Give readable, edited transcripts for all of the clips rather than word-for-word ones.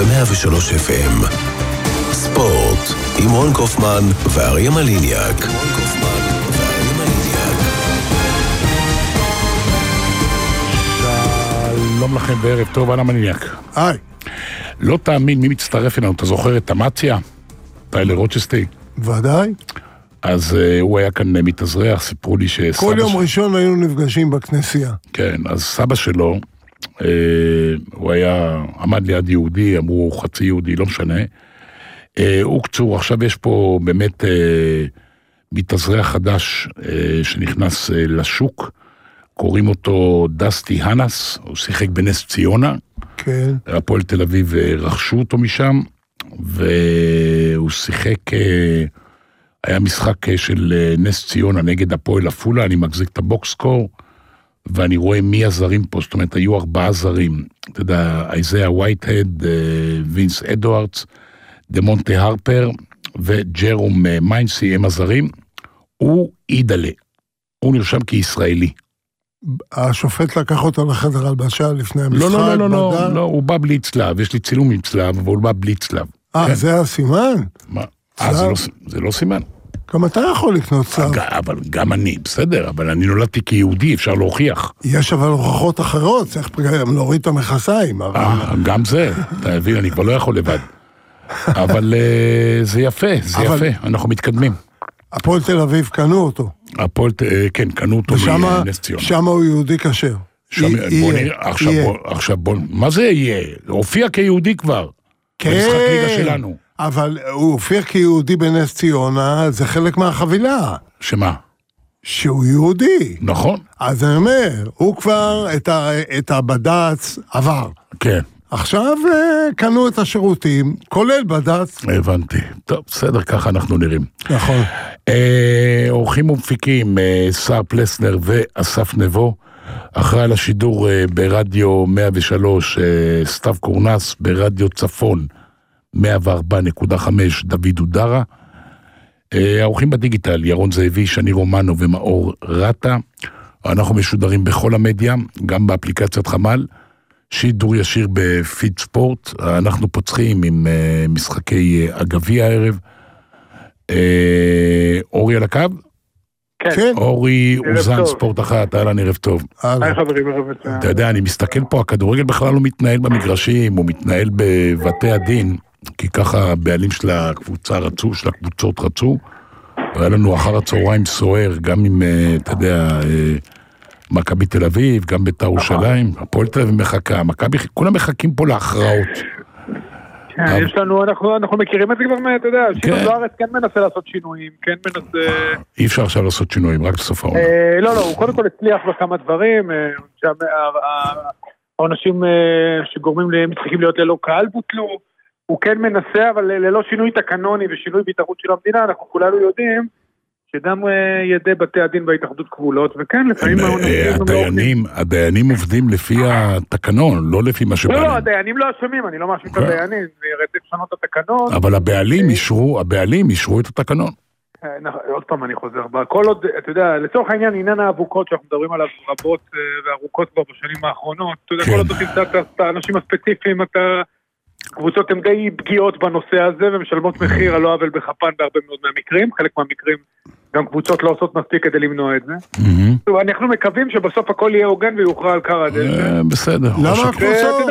ב-103 FM. ספורט עם רון קופמן ואריה מליניאק. שלום לכם וערב טוב, אנה מליניאק. היי. לא תאמין מי מצטרף אלינו, אתה זוכר את אמציה? טיילר רוצ'סטי. ודאי. אז הוא היה כאן מתאזרח, סיפרו לי שסבא... כל יום ראשון היינו נפגשים בכנסייה. כן, אז סבא שלו, הוא היה, עמד ליד יהודי, אמרו חצי יהודי, לא משנה. הוא קצור, עכשיו יש פה באמת מתאזרח חדש שנכנס לשוק, קוראים אותו דסטי הנס, הוא שיחק בנס ציונה. כן. הפועל תל אביב רכשו אותו משם, והוא שיחק... היה משחק של נס ציונה נגד הפועל עפולה, אני מחזיק את הבוקסקור, ואני רואה מי הזרים פה, זאת אומרת, היו 4 זרים, אתה יודע, איזיה ווייטהד, וינס אדוארדס, דמונטה הרפר, וג'רום מיינסי, הם הזרים, הוא אידלה, הוא נרשם כישראלי. השופט לקח אותו לחדר הלבשה לפני המשחק? לא, הוא בא בלי צלב, יש לי צילום עם צלב, אבל הוא בא בלי צלב. זה הסימן? מה? זה לא סימן. גם אתה יכול לקנות צלב. אבל גם אני, בסדר, אבל אני נולדתי כיהודי, אפשר להוכיח. יש אבל הוכחות אחרות, צריך גם להוריד את המכסיים. גם זה, אתה מבין, אני כבר לא יכול לבד. אבל זה יפה, אנחנו מתקדמים. הפועל תל אביב קנו אותו. כן, קנו אותו מנס ציונה. שם הוא יהודי כשר. עכשיו בוא, מה זה יהיה? הופיע כיהודי כבר. כן. במשחק ליגה שלנו. אבל הוא הופיע כיהודי בנס ציונה, זה חלק מהחבילה. שמה? שהוא יהודי. נכון. אז אני אומר, הוא כבר את הבד"ץ עבר. כן. עכשיו קנו את השירותים, כולל בד"ץ. הבנתי. טוב, בסדר, ככה אנחנו נראים. נכון. אורחים ומפיקים, שר פלסנר ואסף נבו, אחראי לשידור ברדיו 103, סתיו קורנס, ברדיו צפון, 104.5 דוד אודרה, האורחים בדיגיטל ירון זאבי, שני רומנו ומאור רטה. אנחנו משודרים בכל המדיה, גם באפליקציית חמל, שידור ישיר בפיד ספורט. אנחנו פוצחים עם משחקי הגביע הערב. אורי על הקו? כן. אורי אוזן ספורט אחת, אהלן, ערב טוב. היי חברים, ערב טוב. אתה יודע, אני מסתכל פה, הכדורגל בכלל לא מתנהל במגרשים, הוא מתנהל בבתי הדין, כי ככה הבעלים של הקבוצה רצו, של הקבוצות רצו, והיה לנו אחר הצהריים סוער, גם עם, אתה יודע, מכבי תל אביב, גם בית"ר ירושלים, הפועל תל אביב מחכה, מכבי, כולם מחכים פה להכרעות. יש לנו, אנחנו מכירים את זה כבר, אתה יודע, שינוי בארץ כן מנסה לעשות שינויים, כן מנסה... אי אפשר עכשיו לעשות שינויים, רק בסוף העונה. לא, הוא קודם כל הצליח בכמה דברים, האנשים שגורמים למשחקים להיות ללא קהל בוטלו, הוא כן מנסה, אבל ללא שינוי תקנוני ושינוי בהתאחדות של המדינה, אנחנו כולנו יודעים שגם ידי בתי הדין בהתאחדות כבולות, וכן, לפעמים... הדיינים עובדים לפי התקנון, לא לפי מה שבעלים. לא, הדיינים לא אשמים, אני לא מאשים את הדיינים, זה ירד לשנות את התקנון. אבל הבעלים אישרו את התקנון. עוד פעם אני חוזר, כל עוד, אתה יודע, לצורך העניין, עניין האבוקות שאנחנו מדברים עליו רבות וארוכות כבר בשנים האחרונות, אתה יודע, כל עוד תמצא את האנשים הספציפיים, קבוצות הן די פגיעות בנושא הזה, ומשלמות מחיר על לא עוול בכפן בהרבה מאוד מהמקרים, חלק מהמקרים גם קבוצות לא עושות מספיק כדי למנוע את זה. אנחנו מקווים שבסוף הכל יהיה הוגן ויוכרע על קר הדשא. בסדר. למה הקבוצות?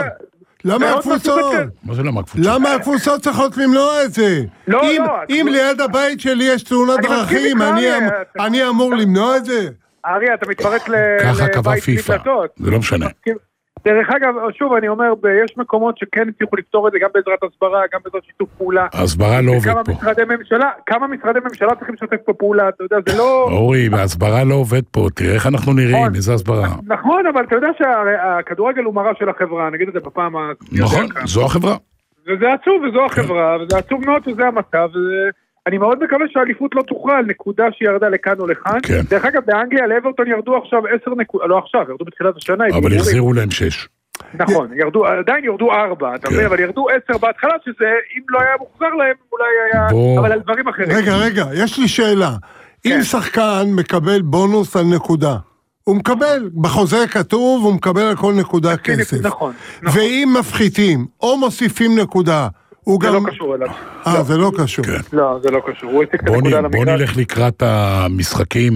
מה זה למה הקבוצות? למה הקבוצות צריכות למנוע את זה? אם ליד הבית שלי יש תאונת דרכים, אני אמור למנוע את זה? אריה, אתה מתפרק ככה קבע פיפה, זה לא משנה. דרך אגב, שוב אני אומר, יש מקומות שכן הצליחו לפתור את זה, גם בעזרת הסברה, גם בעזרת שיתוף פעולה. הסברה לא עובד פה. כמה משרדי ממשלה צריכים לשתף פה פעולה, אתה יודע, זה לא... אורי, והסברה לא עובד פה, תראה איך אנחנו נראים, איזה הסברה. נכון, אבל אתה יודע שהכדורגל הוא מראה של החברה, נגיד את זה בפעם... נכון, זו החברה. וזה עצוב, וזו החברה, וזה עצוב מאוד וזה המצב, אני מאוד מקווה שהאליפות לא תוכל, נקודה שירדה לכאן או לכאן. כן. דרך אגב, באנגליה, לאברטון ירדו עכשיו 10 נקודות, לא עכשיו, ירדו בתחילת השנה. אבל החזירו להם 6. נכון, עדיין ירדו 4, אתה מבין, אבל ירדו 10 בהתחלה, שזה, אם לא היה מוחזר להם, אולי היה, אבל על דברים אחרים. רגע, יש לי שאלה. אם שחקן מקבל בונוס על נקודה, הוא מקבל, בחוזה כתוב, הוא מקבל על כל נקודה כסף. נכון. ואם מפחיתים, או מוסיפים נקודה, הוא גם... זה לא קשור אליו. זה לא קשור. לא, זה לא קשור. הוא הציג את הנקודה על המגרש. בוא נלך לקראת המשחקים.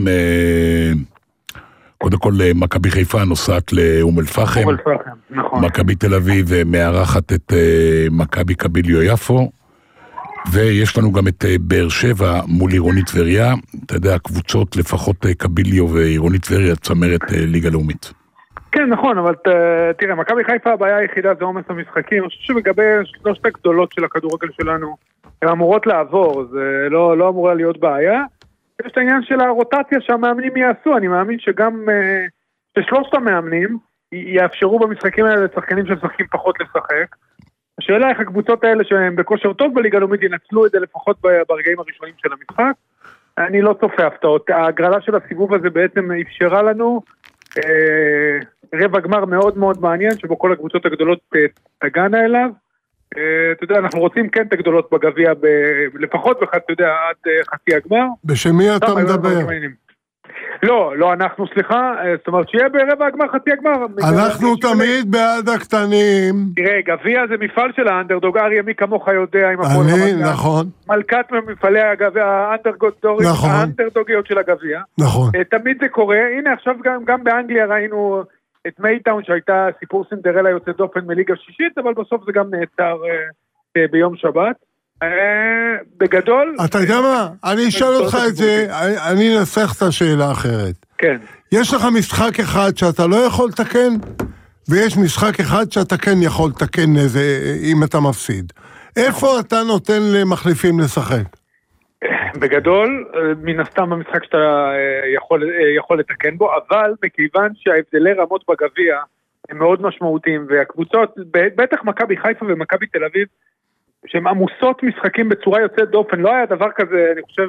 קודם כל, מכבי חיפה נוסעת לאום אל-פחם. נכון. מכבי תל אביב מארחת את מכבי קביליו יפו. ויש לנו גם את באר שבע מול עירונית טבריה. אתה יודע, הקבוצות, לפחות קביליו ועירונית טבריה, צמרת ליגה לאומית. כן, נכון, אבל תראה, מכבי חיפה הבעיה היחידה זה עומס המשחקים. אני חושב שבגבי שלושת הגדולות של הכדורגל שלנו, הן אמורות לעבור, זה לא אמורה להיות בעיה. יש את העניין של הרוטציה שהמאמנים יעשו, אני מאמין שגם ששלושת המאמנים יאפשרו במשחקים האלה לשחקנים שמשחקים פחות לשחק. השאלה איך הקבוצות האלה שהם בכושר טוב בליגה לאומית ינצלו את זה לפחות ברגעים הראשונים של המשחק. אני לא צופה הפתעות. ההגרלה של הסיבוב הזה בעצם אפשרה לנו רבע גמר מאוד מאוד מעניין, שבו כל הקבוצות הגדולות תגענה אליו. אתה יודע, אנחנו רוצים כן את הגדולות בגביע, לפחות אתה יודע, עד חצי הגמר. בשם מי אתה מדבר? לא אנחנו, סליחה, זאת אומרת שיהיה ברבע הגמר, חצי הגמר. אנחנו תמיד בעד הקטנים. תראה, גביע זה מפעל של האנדרדוג, אריה מי כמוך יודע עם הפועל רמת גן. נכון. מלכת ממפעלי האנדרדוגיות של הגביע. נכון. תמיד זה קורה, הנה עכשיו גם באנגליה ראינו את מייטאון שהייתה סיפור סינדרלה יוצא דופן מליגה שישית, אבל בסוף זה גם נעצר ביום שבת. בגדול... אתה יודע מה? אני אשאל אותך את זה, אני אנסח את השאלה אחרת. כן. יש לך משחק אחד שאתה לא יכול לתקן, ויש משחק אחד שאתה כן יכול לתקן אם אתה מפסיד. איפה אתה נותן למחליפים לשחק? בגדול, מן הסתם במשחק שאתה יכול לתקן בו, אבל מכיוון שההבדלי רמות בגביע הם מאוד משמעותיים, והקבוצות, בטח מכבי חיפה ומכבי תל אביב, שהן עמוסות משחקים בצורה יוצאת דופן, לא היה דבר כזה, אני חושב,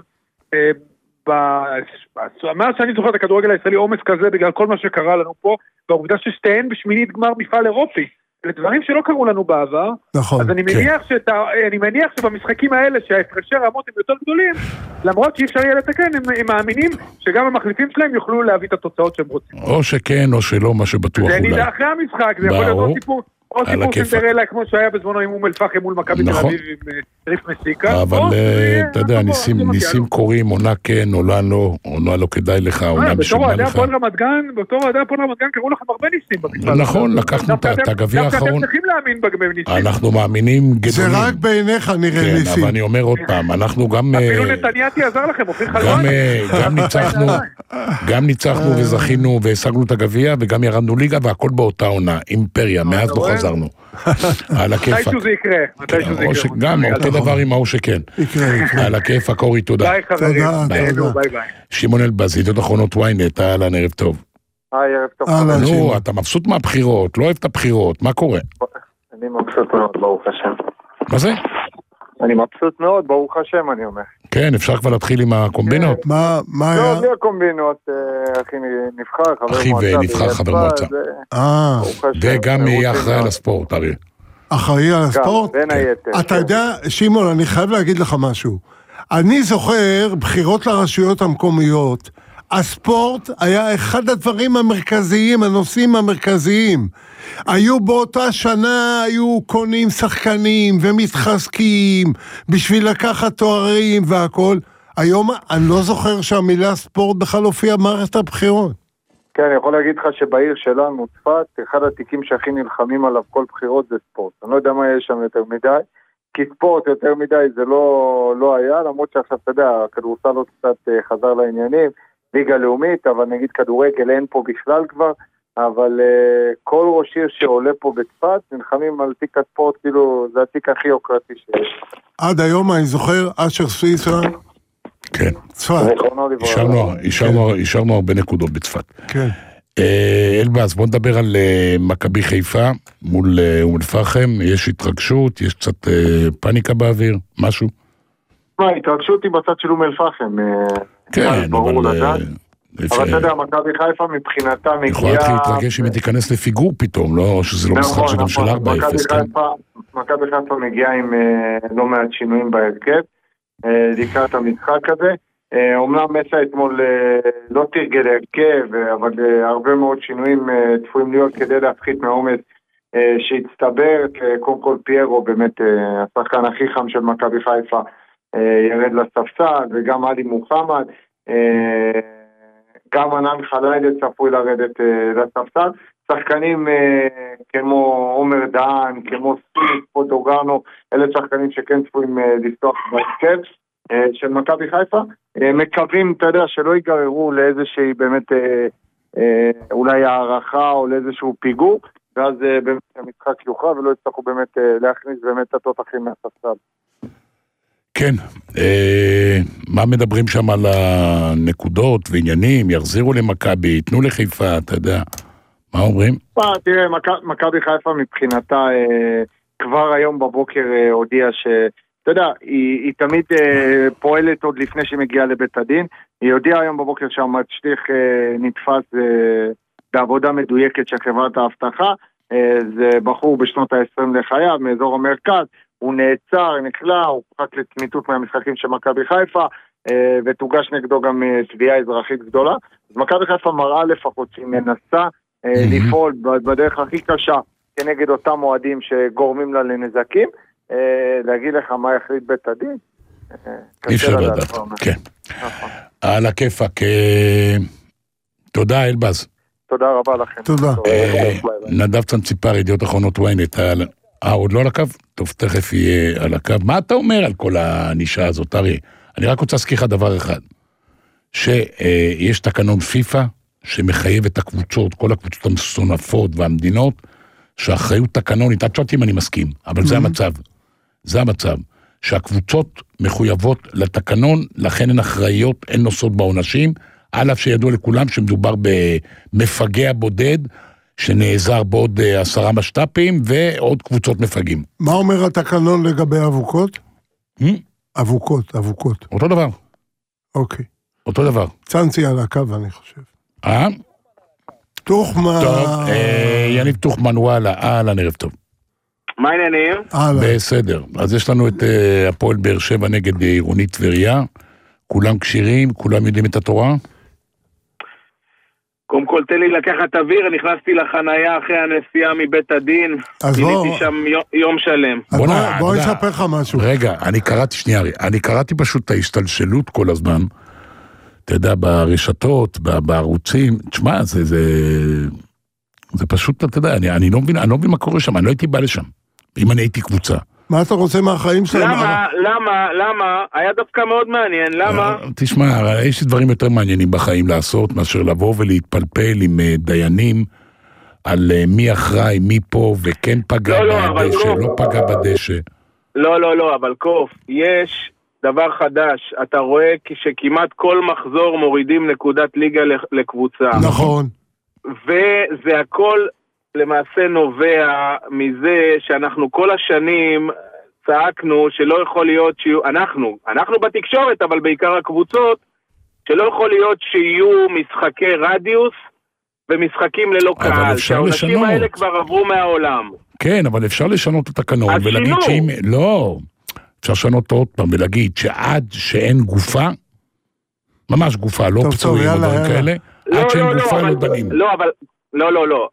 מאז שאני זוכר את הכדורגל הישראלי, עומס כזה בגלל כל מה שקרה לנו פה, והעובדה ששתיהן בשמינית גמר מפעל אירופי, לדברים שלא קרו לנו בעבר, נכון, אז אני מניח שבמשחקים האלה, שההפרשי רמות הם יותר גדולים, למרות שאי אפשר יהיה לתקן, הם מאמינים שגם המחליפים שלהם יוכלו להביא את התוצאות שהם רוצים. או שכן או שלא, מה שבטוח אולי. זה נדע אחרי המשחק, זה יכול להיות עוד סיפור. או סיפור סינדרלה כמו שהיה בזמנו עם אום אל-פחם מול מכבי תל אביב עם ריף מסיקה. אבל אתה יודע, ניסים קוראים, עונה כן, עונה לא כדאי לך, עונה משמע לך. בתור אוהדי הפועל רמת גן קראו לכם הרבה ניסים במקרה. נכון, לקחנו את הגביע האחרון. דווקא אתם צריכים להאמין בניסים. אנחנו מאמינים גדולים. זה רק בעיניך נראה ניסים. כן, אבל אני אומר עוד פעם, אנחנו גם... אפילו נתניאתי עזר לכם, אופיר חלואן. גם ניצחנו וזכינו והשגנו את הגביע, וגם ירדנו ליגה, והכל באותה עונה, אימפריה, מאז לא חזרנו. על הכיפק. מתישהו זה יקרה. גם אותו דבר עם ההוא שכן. על הכיפק, אורי, תודה. ביי חברים. ביי ביי. שמעון אלבז, ידיעות אחרונות ynet, אהלן, ערב טוב. ערב טוב. נו, אתה מבסוט מהבחירות, לא אוהב את הבחירות, מה קורה? אני מבסוט מאוד, ברוך השם. מה זה? אני מבסוט מאוד, ברוך השם, אני אומר. כן, אפשר כבר להתחיל עם הקומבינות. מה היה? לא, בלי הקומבינות, אחי נבחר, חבר מועצה. אחי ונבחר חבר מועצה. וגם יהיה אחראי על הספורט, אריה. אחראי על הספורט? בין היתר. אתה יודע, שמעון, אני חייב להגיד לך משהו. אני זוכר בחירות לרשויות המקומיות, הספורט היה אחד הדברים המרכזיים, הנושאים המרכזיים. היו באותה שנה, היו קונים שחקנים ומתחזקים בשביל לקחת תוארים והכל. היום אני לא זוכר שהמילה ספורט בכלל הופיעה במערכת הבחירות. כן, אני יכול להגיד לך שבעיר שלנו, צפת, אחד התיקים שהכי נלחמים עליו כל בחירות זה ספורט. אני לא יודע מה יש שם יותר מדי, כי ספורט יותר מדי זה לא היה, למרות שעכשיו, אתה יודע, הכדורסל עוד קצת חזר לעניינים, ליגה לאומית, אבל נגיד כדורגל אין פה בכלל כבר, אבל כל ראש עיר שעולה פה בצפת, נלחמים על תיק הספורט, כאילו זה התיק הכי יוקרתי שיש. עד היום אני זוכר, אשר סוויסה, כן. צפת. אישרנו הרבה נקודות בצפת. כן. אלבאז, בוא נדבר על מכבי חיפה מול אום אל-פחם, יש התרגשות, יש קצת פאניקה באוויר, משהו? התרגשות היא בצד של אום אל-פחם. כן, אבל... אבל אתה יודע, מכבי חיפה מבחינתה מגיעה... יכולה להתחיל להתרגש אם היא תיכנס לפיגור פתאום, לא שזה לא משחק שגם של 4-0, כן? מכבי חיפה מגיעה עם לא מעט שינויים בהרכב, לקראת המשחק הזה. אומנם מסע אתמול לא תרגל הרכב, אבל הרבה מאוד שינויים צפויים להיות כדי להפחית מהעומס שהצטבר. קודם כל פיירו, באמת השחקן הכי חם של מכבי חיפה, ירד לספסל, וגם עלי מוחמד, גם ענן חלילה צפוי לרדת לספסל. שחקנים כמו עומר דהן, כמו ספיק, פוטוגרנו, אלה שחקנים שכן צפויים לפתוח בהרכב של מכבי חיפה. מקווים, אתה יודע, שלא ייגררו לאיזושהי באמת אולי הערכה או לאיזשהו פיגור, ואז באמת המשחק יוכל ולא יצטרכו באמת להכניס באמת את התותחים מהספסל. כן, מה מדברים שם על הנקודות ועניינים, יחזירו למכבי, ייתנו לחיפה, אתה יודע, מה אומרים? תראה, מכבי חיפה מבחינתה כבר היום בבוקר הודיעה ש... אתה יודע, היא תמיד פועלת עוד לפני שהיא מגיעה לבית הדין. היא הודיעה היום בבוקר שהמשליך נתפס בעבודה מדויקת של חברת ההבטחה. זה בחור בשנות ה-20 לחייו, מאזור המרכז. הוא נעצר, נכלא, הוא פחק לתמיתות מהמשחקים של מכבי חיפה, ותוגש נגדו גם תביעה אזרחית גדולה. אז מכבי חיפה מראה לפחות שהיא מנסה לפעול בדרך הכי קשה כנגד אותם מועדים שגורמים לה לנזקים. להגיד לך מה יחליט בית הדין? אי אפשר לדעת, כן. על הכיפק, תודה אלבז. תודה רבה לכם. תודה. נדב צנציפר, ידיעות אחרונות וויינט, עוד לא על הקו? טוב, תכף יהיה על הקו. מה אתה אומר על כל הנישה הזאת, ארי? אני רק רוצה להזכיר לך דבר אחד, שיש תקנון פיפה, שמחייב את הקבוצות, כל הקבוצות המסונפות והמדינות, שהאחריות תקנונית, עד שאותי אם אני מסכים, אבל זה המצב. זה המצב, שהקבוצות מחויבות לתקנון, לכן הן אחראיות, הן נושאות בעונשים, על אף שידוע לכולם שמדובר במפגע בודד, שנעזר בעוד 10 משטפים, ועוד קבוצות מפגעים. מה אומר התקנון לגבי אבוקות? אבוקות. אותו דבר. אוקיי. אותו דבר. צנצי על הקו, אני חושב. תוחמן. טוב, יניב תוחמן, וואלה, ערב טוב. מה העניינים? בסדר. אז יש לנו את הפועל באר שבע נגד עירונית טבריה. כולם כשירים, כולם יודעים את התורה? קודם כל תן לי לקחת אוויר, נכנסתי לחנייה אחרי הנסיעה מבית הדין. גיליתי שם יום שלם. בוא נספר לך משהו. רגע, אני קראתי פשוט את ההשתלשלות כל הזמן. אתה יודע, ברשתות, בערוצים, תשמע, זה פשוט, אתה יודע, אני לא מבין מה קורה שם, אני לא הייתי בא לשם, אם אני הייתי קבוצה. מה אתה רוצה מהחיים שלהם? למה? היה דווקא מאוד מעניין, למה? תשמע, יש דברים יותר מעניינים בחיים לעשות, מאשר לבוא ולהתפלפל עם דיינים, על מי אחראי, מי פה, וכן פגע בדשא, לא פגע בדשא. לא, אבל קוף, יש דבר חדש, אתה רואה שכמעט כל מחזור מורידים נקודת ליגה לקבוצה. נכון. וזה הכל למעשה נובע מזה שאנחנו כל השנים צעקנו שלא יכול להיות שיהיו, אנחנו בתקשורת, אבל בעיקר הקבוצות, שלא יכול להיות שיהיו משחקי רדיוס ומשחקים ללא קהל, שהעונשים האלה כבר עברו מהעולם. כן, אבל אפשר לשנות את התקנון ולהגיד שאם... לא, אפשר לשנות עוד פעם ולהגיד שעד שאין גופה, ממש גופה, לא פצועים או דברים כאלה, עד שאין גופה לא דנים. לא.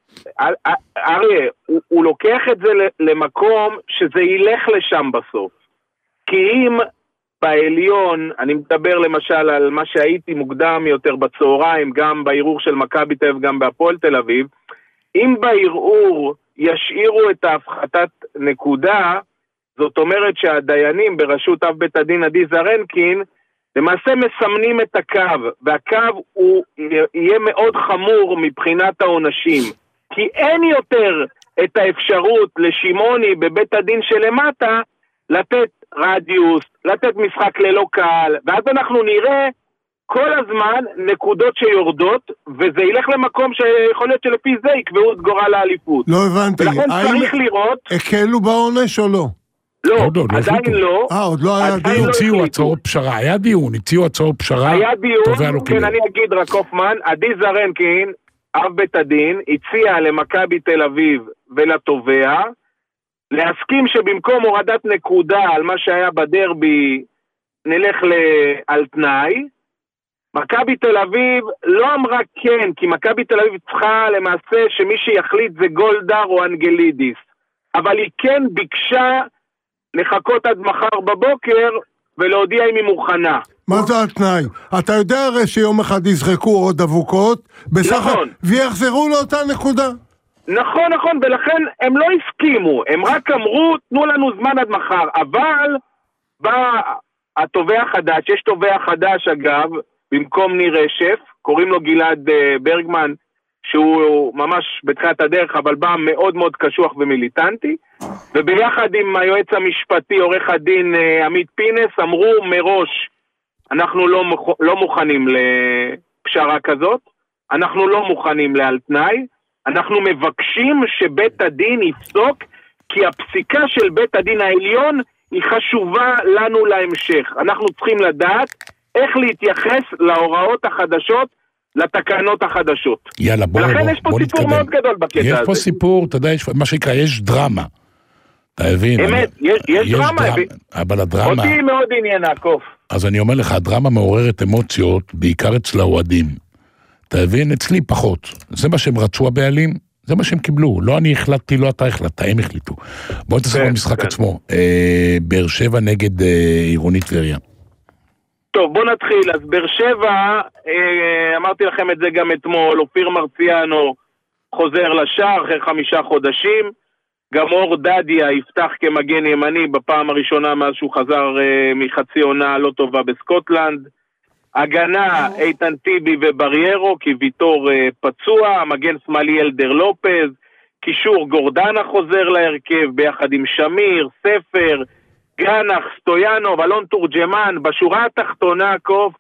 אריה, הוא לוקח את זה למקום שזה ילך לשם בסוף. כי אם בעליון, אני מדבר למשל על מה שהייתי מוקדם יותר בצהריים, גם בערעור של מכבי תל אביב, גם בהפועל תל אביב, אם בערעור ישאירו את ההפחתת נקודה, זאת אומרת שהדיינים בראשות אב בית הדין עדי זרנקין, למעשה מסמנים את הקו, והקו הוא יהיה מאוד חמור מבחינת העונשים, כי אין יותר את האפשרות לשימוני בבית הדין שלמטה, לתת רדיוס, לתת משחק ללא קהל, ואז אנחנו נראה כל הזמן נקודות שיורדות, וזה ילך למקום שיכול להיות שלפי זה יקבעו את גורל האליפות. לא הבנתי, ולכן צריך לראות... הקלו בעונש או לא? לא, עדיין לא. עוד לא היה דיון. הציעו הצעות פשרה, היה דיון, הציעו הצעות פשרה. היה דיון, כן, אני אגיד רק קופמן, עדי זרנקין, אב בית הדין, הציע למכבי תל אביב ולתובע, להסכים שבמקום הורדת נקודה על מה שהיה בדרבי, נלך על תנאי, מכבי תל אביב לא אמרה כן, כי מכבי תל אביב צריכה למעשה שמי שיחליט זה גולדהר או אנגלידיס. אבל היא כן ביקשה לחכות עד מחר בבוקר ולהודיע אם היא מוכנה. מה זה התנאי? אתה יודע הרי שיום אחד יזרקו עוד אבוקות, נכון. ויחזרו לאותה נקודה. נכון, נכון, ולכן הם לא הסכימו, הם רק אמרו, תנו לנו זמן עד מחר, אבל בא התובע חדש, יש תובע חדש אגב, במקום ניר רשף, קוראים לו גלעד ברגמן, שהוא ממש בתחילת הדרך, אבל בא מאוד מאוד קשוח ומיליטנטי, וביחד עם היועץ המשפטי, עורך הדין עמית פינס, אמרו מראש, אנחנו לא מוכנים לפשרה כזאת, אנחנו לא מוכנים לעל תנאי, אנחנו מבקשים שבית הדין יפסוק, כי הפסיקה של בית הדין העליון היא חשובה לנו להמשך. אנחנו צריכים לדעת איך להתייחס להוראות החדשות, לתקנות החדשות. יאללה, בוא ולכן יש פה סיפור מאוד גדול בקטע הזה. יש פה סיפור, אתה יודע, מה שנקרא, יש דרמה. אתה מבין? אמת, יש דרמה. אבל הדרמה... אותי מאוד עניינה, קוף. אז אני אומר לך, הדרמה מעוררת אמוציות, בעיקר אצל האוהדים. אתה מבין? אצלי פחות. זה מה שהם רצו הבעלים, זה מה שהם קיבלו. לא אני החלטתי, לא אתה החלטת, הם החליטו. בואו תעשה במשחק עצמו. באר שבע נגד עירונית טבריה. טוב, בוא נתחיל. אז באר שבע, אמרתי לכם את זה גם אתמול, אופיר מרציאנו חוזר לשער אחרי 5 חודשים, גם אור דדיה יפתח כמגן ימני בפעם הראשונה מאז שהוא חזר מחצי עונה לא טובה בסקוטלנד, הגנה איתן טיבי ובריירו כי ויטור פצוע, מגן שמאלי אלדר לופז, קישור גורדנה חוזר להרכב ביחד עם שמיר, ספר, גנח, סטויאנוב, אלון תורג'מן. בשורה התחתונה קוף,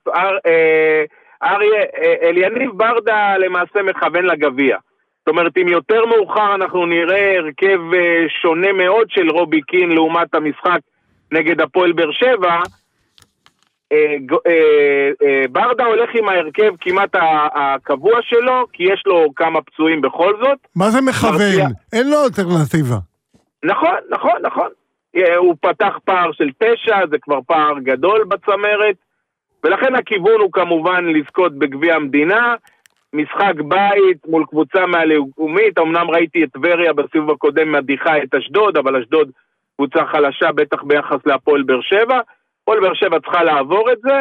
אליניב ברדה למעשה מכוון לגביע. זאת אומרת, אם יותר מאוחר אנחנו נראה הרכב שונה מאוד של רובי קין לעומת המשחק נגד הפועל באר שבע, ברדה הולך עם ההרכב כמעט הקבוע שלו, כי יש לו כמה פצועים בכל זאת. מה זה מכוון? אין לו אלטרנטיבה. נכון, נכון, נכון. הוא פתח פער של 9, זה כבר פער גדול בצמרת, ולכן הכיוון הוא כמובן לזכות בגביע המדינה, משחק בית מול קבוצה מהלאומית. אמנם ראיתי את טבריה בסיבוב הקודם מדיחה את אשדוד, אבל אשדוד קבוצה חלשה בטח ביחס להפועל באר שבע. הפועל באר שבע צריכה לעבור את זה.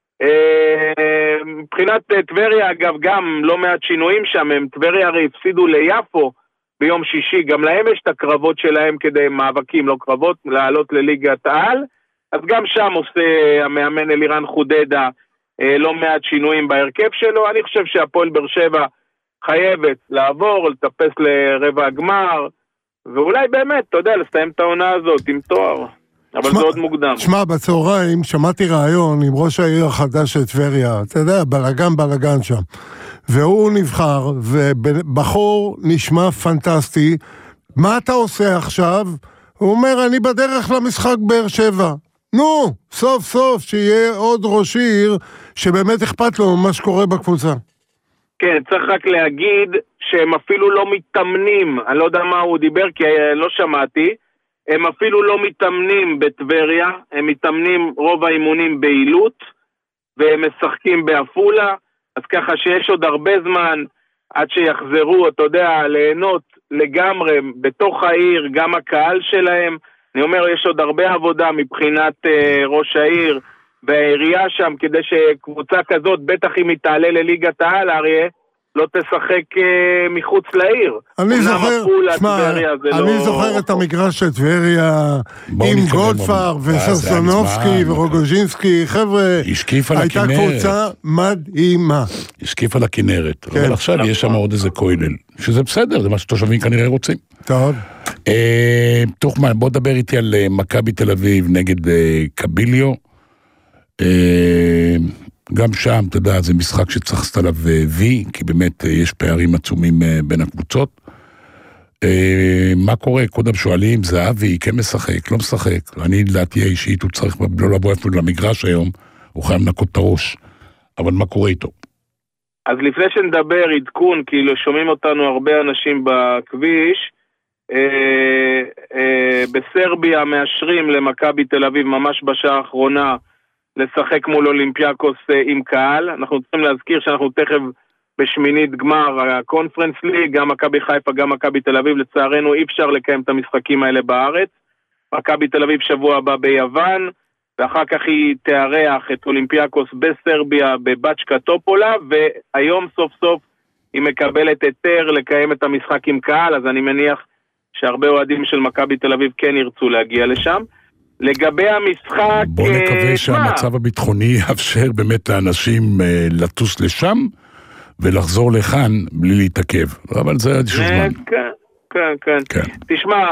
מבחינת טבריה אגב גם לא מעט שינויים שם, הם טבריה הרי הפסידו ליפו ביום שישי, גם להם יש את הקרבות שלהם כדי מאבקים, לא קרבות, לעלות לליגת העל, אז גם שם עושה המאמן אלירן חודדה לא מעט שינויים בהרכב שלו. אני חושב שהפועל באר שבע חייבת לעבור, לטפס לרבע הגמר, ואולי באמת, אתה יודע, לסיים את העונה הזאת עם תואר, אבל זה עוד מוקדם. שמע, בצהריים שמעתי רעיון עם ראש העיר החדש של טבריה, אתה יודע, בלגן שם, והוא נבחר, ובחור נשמע פנטסטי. מה אתה עושה עכשיו? הוא אומר, אני בדרך למשחק באר שבע. נו, סוף סוף שיהיה עוד ראש עיר שבאמת אכפת לו מה שקורה בקבוצה. כן, צריך רק להגיד שהם אפילו לא מתאמנים, אני לא יודע מה הוא דיבר כי לא שמעתי, הם אפילו לא מתאמנים בטבריה, הם מתאמנים רוב האימונים בעילות, והם משחקים בעפולה, אז ככה שיש עוד הרבה זמן עד שיחזרו, אתה יודע, ליהנות לגמרי בתוך העיר, גם הקהל שלהם. אני אומר, יש עוד הרבה עבודה מבחינת ראש העיר והעירייה שם, כדי שקבוצה כזאת, בטח אם היא תעלה לליגת העל, אריה, לא תשחק מחוץ לעיר. אני זוכר את המגרש של טבריה עם גולדפאר וסרסונובסקי ורוגוז'ינסקי, חבר'ה, הייתה קבוצה מדהימה. השקיף על הכנרת, אבל עכשיו יש שם עוד איזה כולל, שזה בסדר, זה מה שתושבים כנראה רוצים. טוב. תוכמן, בוא דבר איתי על מכבי תל אביב נגד קביליו. גם שם, אתה יודע, זה משחק שצריך לעשות עליו וי, כי באמת יש פערים עצומים בין הקבוצות. מה קורה? קודם שואלים, זהבי, כן משחק, לא משחק. אני לדעתי האישית, הוא צריך לא לבוא אפילו למגרש היום, הוא חייב לנקות את הראש. אבל מה קורה איתו? אז לפני שנדבר עדכון, כאילו שומעים אותנו הרבה אנשים בכביש, בסרביה מאשרים למכבי תל אביב ממש בשעה האחרונה לשחק מול אולימפיאקוס עם קהל. אנחנו צריכים להזכיר שאנחנו תכף בשמינית גמר הקונפרנס ליג, גם מכבי חיפה, גם מכבי תל אביב. לצערנו אי אפשר לקיים את המשחקים האלה בארץ. מכבי תל אביב שבוע הבא ביוון, ואחר כך היא תארח את אולימפיאקוס בסרביה בבצ'קה טופולה, והיום סוף סוף היא מקבלת היתר לקיים את המשחק עם קהל, אז אני מניח שהרבה אוהדים של מכבי תל אביב כן ירצו להגיע לשם. לגבי המשחק... בוא נקווה שהמצב הביטחוני יאפשר באמת לאנשים לטוס לשם, ולחזור לכאן בלי להתעכב. אבל זה עד שזמן. כן. תשמע,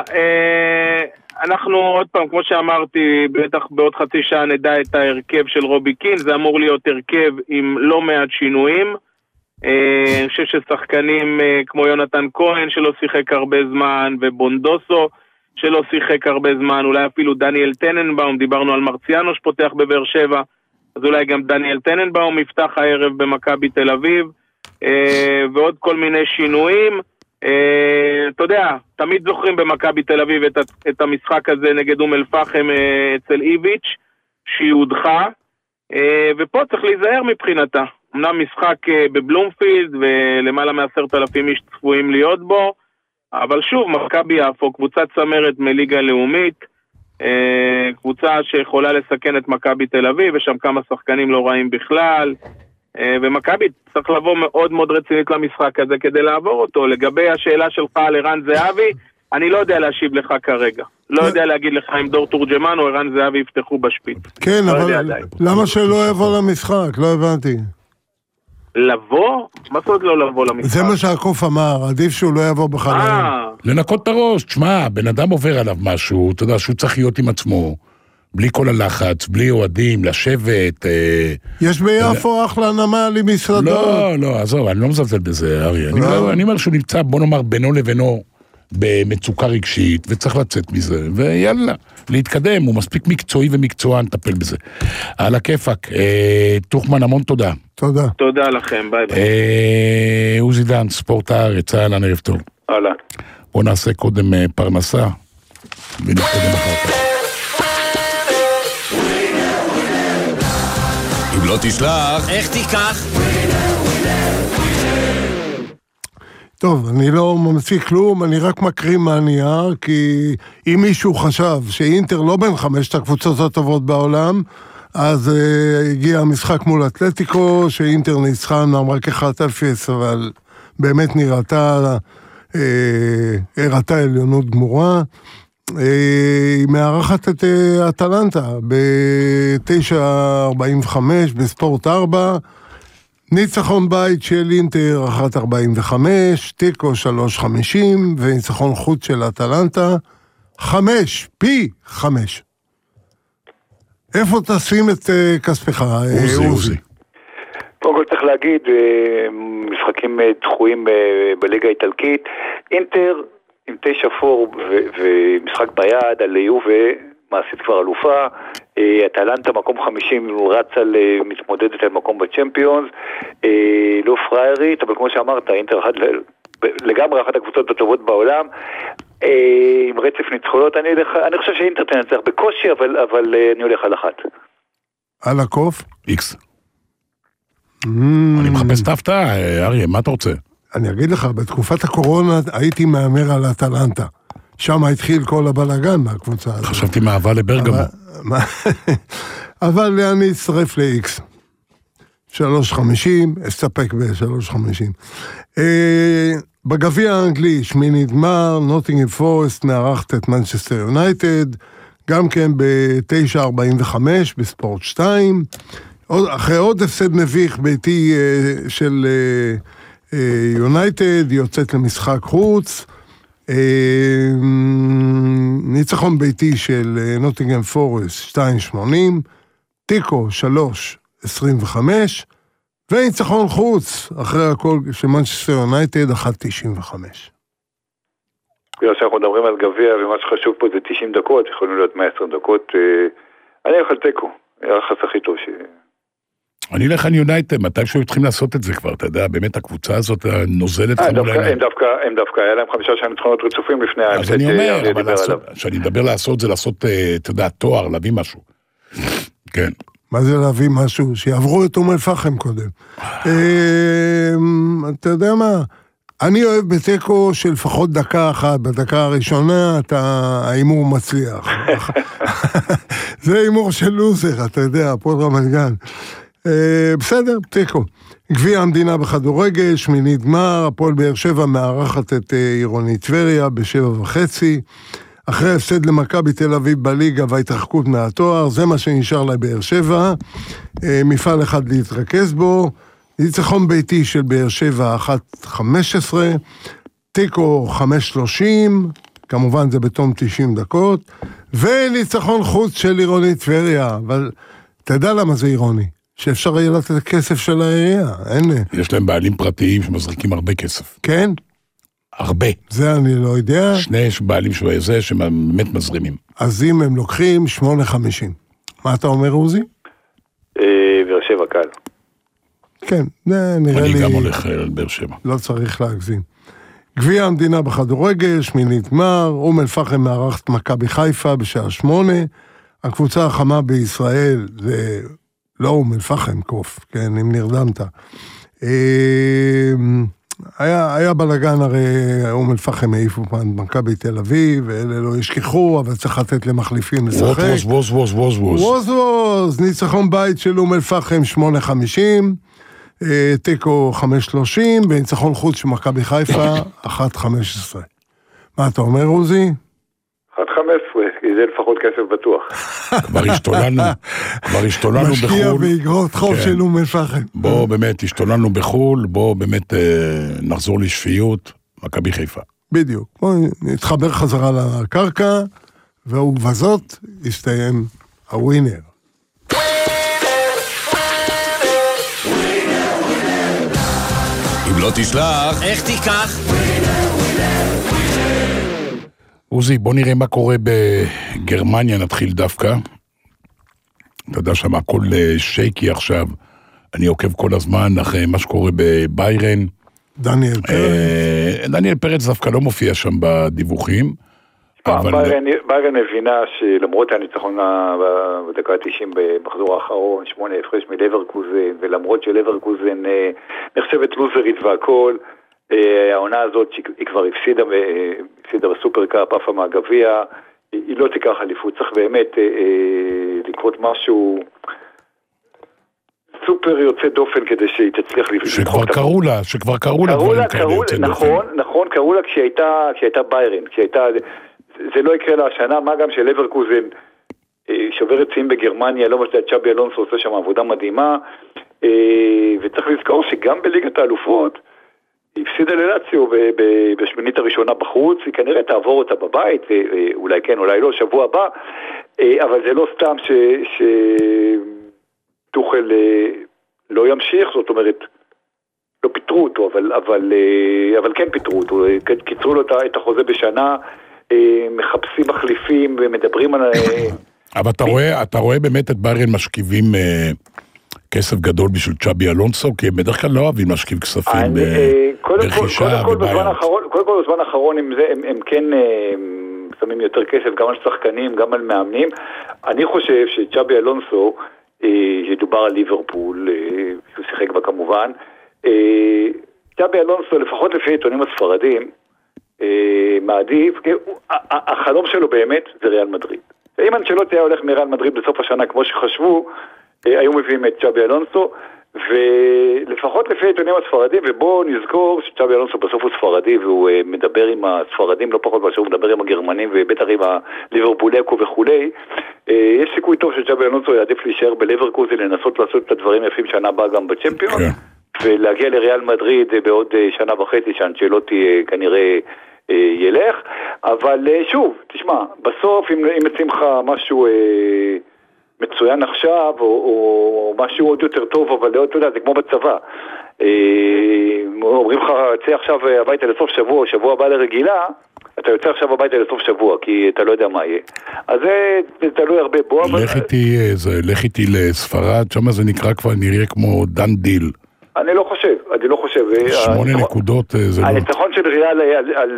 אנחנו עוד פעם, כמו שאמרתי, בטח בעוד חצי שעה נדע את ההרכב של רובי קין, זה אמור להיות הרכב עם לא מעט שינויים. אני חושב ששחקנים כמו יונתן כהן שלא שיחק הרבה זמן, ובונדוסו שלא שיחק הרבה זמן, אולי אפילו דניאל טננבאום, דיברנו על מרציאנו שפותח בבאר שבע, אז אולי גם דניאל טננבאום יפתח הערב במכבי תל אביב, ועוד כל מיני שינויים. אתה יודע, תמיד זוכרים במכבי תל אביב את המשחק הזה נגד אום אל פחם אצל איביץ' שהיא הודחה, ופה צריך להיזהר מבחינתה. אמנם משחק בבלומפילד ולמעלה מ10,000 איש צפויים להיות בו, אבל שוב, מכבי יפו, קבוצת צמרת מליגה לאומית, קבוצה שיכולה לסכן את מכבי תל אביב, ושם כמה שחקנים לא רעים בכלל, ומכבי צריך לבוא מאוד מאוד רצינית למשחק הזה כדי לעבור אותו. לגבי השאלה שלך על ערן זהבי, אני לא יודע להשיב לך כרגע. לא יודע להגיד לך אם דור תורג'מן או ערן זהבי יפתחו בשפיץ. כן, אבל למה שלא יבוא למשחק? לא הבנתי. לבוא? מה זאת אומרת לא לבוא למשחק? זה מה שהקוף אמר, עדיף שהוא לא יבוא בחלל. לנקות את הראש, תשמע, בן אדם עובר עליו משהו, אתה יודע שהוא צריך להיות עם עצמו, בלי כל הלחץ, בלי אוהדים, לשבת. יש ביפו אחלה נמל עם מסעדות. לא, עזוב, אני לא מזלזל בזה, אריה. אני אומר שהוא נמצא, בוא נאמר, בינו לבינו, במצוקה רגשית, וצריך לצאת מזה, ויאללה, להתקדם, הוא מספיק מקצועי ומקצוען, נטפל בזה. על הכיפק, תוכמן, המון תודה. תודה. תודה לכם, ביי ביי. עוזי דן, ספורט הארץ, אהלן, ערב טוב. הלאה. בוא נעשה קודם פרנסה, ונתקדם אחר כך. אם לא תשלח, איך תיקח? טוב, אני לא ממציא כלום, אני רק מקריא מהנייר, כי אם מישהו חשב שאינטר לא בין 5 הקבוצות הטובות בעולם, אז הגיע המשחק מול אתלטיקו, שאינטר ניצחה רק 1-0, אבל באמת הראתה עליונות גמורה. היא מארחת את אטלנטה ב-9:45 בספורט 4, ניצחון בית של אינטר 1:45, טיקו 3:50, וניצחון חוץ של אטלנטה 5, פי 5. איפה תשים את כספך, עוזי? קודם כל צריך להגיד, משחקים דחויים בליגה האיטלקית, אינטר עם 9-4 ומשחק ביד על יובה, מעשית כבר אלופה, אטלנטה מקום 50 רצה מתמודדת על מקום בצ'מפיונס, לא פריירית, אבל כמו שאמרת, אינטר לגמרי אחת הקבוצות הטובות בעולם, עם רצף ניצחונות. אני חושב שאינטר תנצח בקושי, אבל אני הולך על אחת. על הקוף? איקס. אני מחפש את ההפתעה, אריה, מה אתה רוצה? אני אגיד לך, בתקופת הקורונה הייתי מאמר על אטלנטה. שם התחיל כל הבלגן מהקבוצה הזאת. חשבתי מאהבה לברגמו. אבל אני אצטרף ל-X. 3.50, אסתפק ב-3.50. בגביע האנגלי, שמינית גמר, נוטינגהאם פורסט מארחת את מנצ'סטר יונייטד, גם כן ב-9:45 בספורט 2. אחרי עוד הפסד מביך ביתי של יונייטד, יוצאת למשחק חוץ. ניצחון ביתי של נוטינגהאם פורסט 2.80, טיקו 3.25, וניצחון חוץ אחרי הכל של מנצ'סטר יונייטד 1.95. בגלל שאנחנו מדברים על גביע ומה שחשוב פה זה 90 דקות, יכולים להיות 120 דקות, אני הולך על טיקו, היחס הכי טוב ש... אני אלך על יונייטד, מתי שהיו צריכים לעשות את זה כבר, אתה יודע, באמת הקבוצה הזאת נוזלת חמול עיניים. הם דווקא, היה להם 5 ניצחונות רצופים לפני... אז אני אומר, אבל כשאני מדבר לעשות זה לעשות, אתה יודע, תואר, להביא משהו. כן. מה זה להביא משהו? שיעברו את אום אל-פחם קודם. אתה יודע מה? אני אוהב בתיקו של לפחות דקה אחת, בדקה הראשונה האימור מצליח. זה אימור של לוזר, אתה יודע, הפועל רמת גן. בסדר, תיקו. גביע המדינה בכדורגל, שמינית גמר, הפועל באר שבע מארחת את עירונית טבריה ב7:30. אחרי הפסד למכבי תל אביב בליגה וההתרחקות מהתואר, זה מה שנשאר לבאר שבע. מפעל אחד להתרכז בו. ניצחון ביתי של באר שבע 1:15, תיקו 5:30, כמובן זה בתום 90 דקות, וניצחון חוץ של עירונית טבריה, אבל תדע למה זה עירוני, שאפשר יהיה לתת כסף של העירייה, אין. יש להם בעלים פרטיים שמזריקים הרבה כסף. כן? הרבה. זה אני לא יודע. שני בעלים שזה שבאמת מזרימים. אז אם הם לוקחים 8.50. מה אתה אומר, עוזי? באר שבע קל. כן, נראה לי... אני גם הולך על באר שבע. לא צריך להגזים. גביע המדינה בכדורגל, שמינית גמר, אום אל-פחם מארחת מכבי חיפה בשעה 8. הקבוצה החמה בישראל זה לא אום אל-פחם קוף, כן, אם נרדמת. היה בלגן, הרי אום אל-פחם העיפו פעם מכבי תל אביב, ואלה לא ישכחו, אבל צריך לתת למחליפים לשחק. ווז, ניצחון בית של אום אל-פחם 8:50, תיקו 5:30, וניצחון חוץ של מכבי חיפה 1:15. מה אתה אומר, עוזי? 1:15, כי זה לפחות כסף בטוח. כבר השתוללנו בחול. משקיע באגרות חוב של אום אל-פחם. בוא באמת, השתוללנו בחול, בוא באמת נחזור לשפיות, מכבי חיפה. בדיוק. בוא נתחבר חזרה לקרקע, ובזאת יסתיים הווינר. אם לא תשלח, איך תיקח? עוזי, בוא נראה מה קורה בגרמניה, נתחיל דווקא. אתה יודע שם הכל שייקי עכשיו, אני עוקב כל הזמן אחרי מה שקורה בביירן. דניאל פרץ. דניאל פרץ דווקא לא מופיע שם בדיווחים. ביירן מבינה שלמרות הניצחון בדקה 90 במחזור האחרון, 8 הפרש מלברקוזן, ולמרות שלברקוזן נחשבת לוזרית והכל, העונה הזאת היא כבר הפסידה בסופרקאפ, עפה מהגביע, היא לא תיקח אליפות, צריך באמת לקרות משהו סופר יוצא דופן כדי שהיא תצליח שכבר קראו לה דברים כאלה יוצא דופן. נכון, קראו לה כשהייתה ביירן, זה לא יקרה לה השנה, מה גם שלברקוזן שוברת שיאים בגרמניה, לא משנה, צ'אבי אלונסו עושה שם עבודה מדהימה, וצריך לזכור שגם בליגת האלופות, היא הפסידה ללאציו בשמינית הראשונה בחוץ, היא כנראה תעבור אותה בבית, אולי כן, אולי לא, שבוע הבא, אבל זה לא סתם שטוחל לא ימשיך, זאת אומרת, לא פיתרו אותו, אבל כן פיתרו אותו, קיצרו לו את החוזה בשנה, מחפשים מחליפים ומדברים על... אבל אתה רואה באמת את ביירן משכיבים כסף גדול בשביל צ'אבי אלונסו, כי הם בדרך כלל לא אוהבים להשכיב כספים ברכישה ובעיות. קודם כל בזמן האחרון הם כן שמים יותר כסף גם על שחקנים, גם על מאמנים. אני חושב שצ'אבי אלונסו, שדובר על ליברפול, שהוא שיחק בה כמובן, צ'אבי אלונסו, לפחות לפי עיתונים הספרדים, מעדיף, החלום שלו באמת זה ריאל מדריד. אם אנצ'לוטי היה הולך מריאל מדריד בסוף השנה כמו שחשבו, היו מביאים את צ'אבי אלונסו, ולפחות לפי עיתונים הספרדים, ובואו נזכור שצ'אבי אלונסו בסוף הוא ספרדי, והוא מדבר עם הספרדים לא פחות מאשר הוא מדבר עם הגרמנים, ובטח עם הליברפולקו וכולי. יש סיכוי טוב שצ'אבי אלונסו יעדיף להישאר בליברקוזן, לנסות לעשות את הדברים יפים שנה הבאה גם בצ'מפיון, ולהגיע לריאל מדריד בעוד שנה וחצי שאנצ'לוטי כנראה ילך, אבל שוב, תשמע, בסוף אם יוצאים לך משהו מצוין עכשיו, או משהו עוד יותר טוב, אבל אתה יודע, זה כמו בצבא. אומרים לך, צא עכשיו הביתה לסוף שבוע, או שבוע הבא לרגילה, אתה יוצא עכשיו הביתה לסוף שבוע, כי אתה לא יודע מה יהיה. אז זה תלוי הרבה בו. לך איתי לספרד, שם זה נקרא כבר נראה כמו דן דיל. אני לא חושב. 8 נקודות זה לא... הניצחון של ריאל על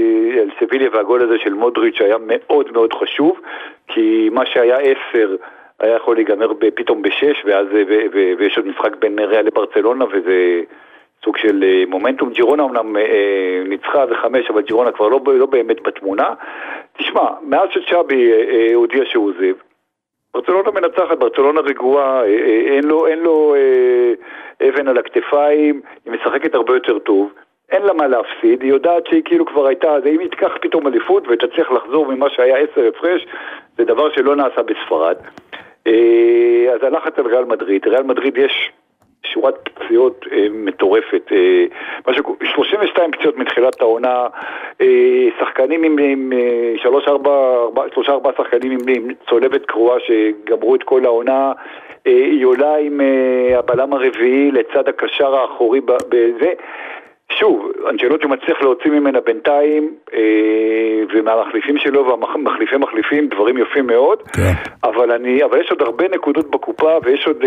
סביליה והגול הזה של מודריץ' היה מאוד מאוד חשוב, כי מה שהיה 10 היה יכול להיגמר פתאום ב6, ויש עוד משחק בין ריאל לברצלונה, וזה סוג של מומנטום. ג'ירונה אמנם ניצחה ו5, אבל ג'ירונה כבר לא באמת בתמונה. תשמע, מאז שצ'אבי הודיע שהוא עוזב, ברצלונה מנצחת, ברצלונה רגועה, אין לו אבן על הכתפיים, היא משחקת הרבה יותר טוב, אין לה מה להפסיד, היא יודעת שהיא כאילו כבר הייתה, אז אם היא תיקח פתאום אליפות ותצליח לחזור ממה שהיה 10 הפרש, זה דבר שלא נעשה בספרד. אז הלחץ על ריאל מדריד, ריאל מדריד יש שורת פציעות מטורפת, 32 פציעות מתחילת העונה, שחקנים עם 3-4 שחקנים עם צולבת קרועה שגמרו את כל העונה, היא עולה עם הבלם הרביעי לצד הקשר האחורי בזה, שוב, אנצ'לוטי מצליח להוציא ממנה בינתיים, ומהמחליפים שלו והמחליפים דברים יפים מאוד, אבל יש עוד הרבה נקודות בקופה, ויש עוד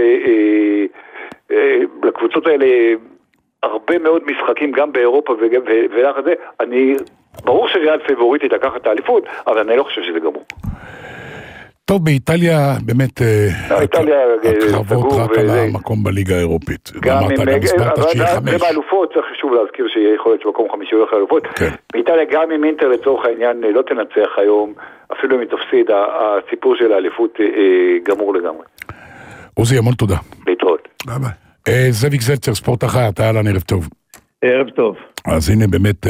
לקבוצות האלה הרבה מאוד משחקים גם באירופה ולאחר זה, ברור שריאל פייבוריטית לקחת את האליפות, אבל אני לא חושב שזה גמור. טוב, באיטליה באמת הקרבות רק על המקום בליגה האירופית. גם האלופות, צריך שוב להזכיר שיכול להיות שמקום 5 הולך לאלופות. באיטליה גם אם אינטר לצורך העניין לא תנצח היום, אפילו אם היא תפסיד, הסיפור של האליפות גמור לגמרי. עוזי, המון תודה. להתראות. ביי ביי. זאביק זלצר, ספורט אחת, אהלן, ערב טוב. ערב טוב. אז הנה באמת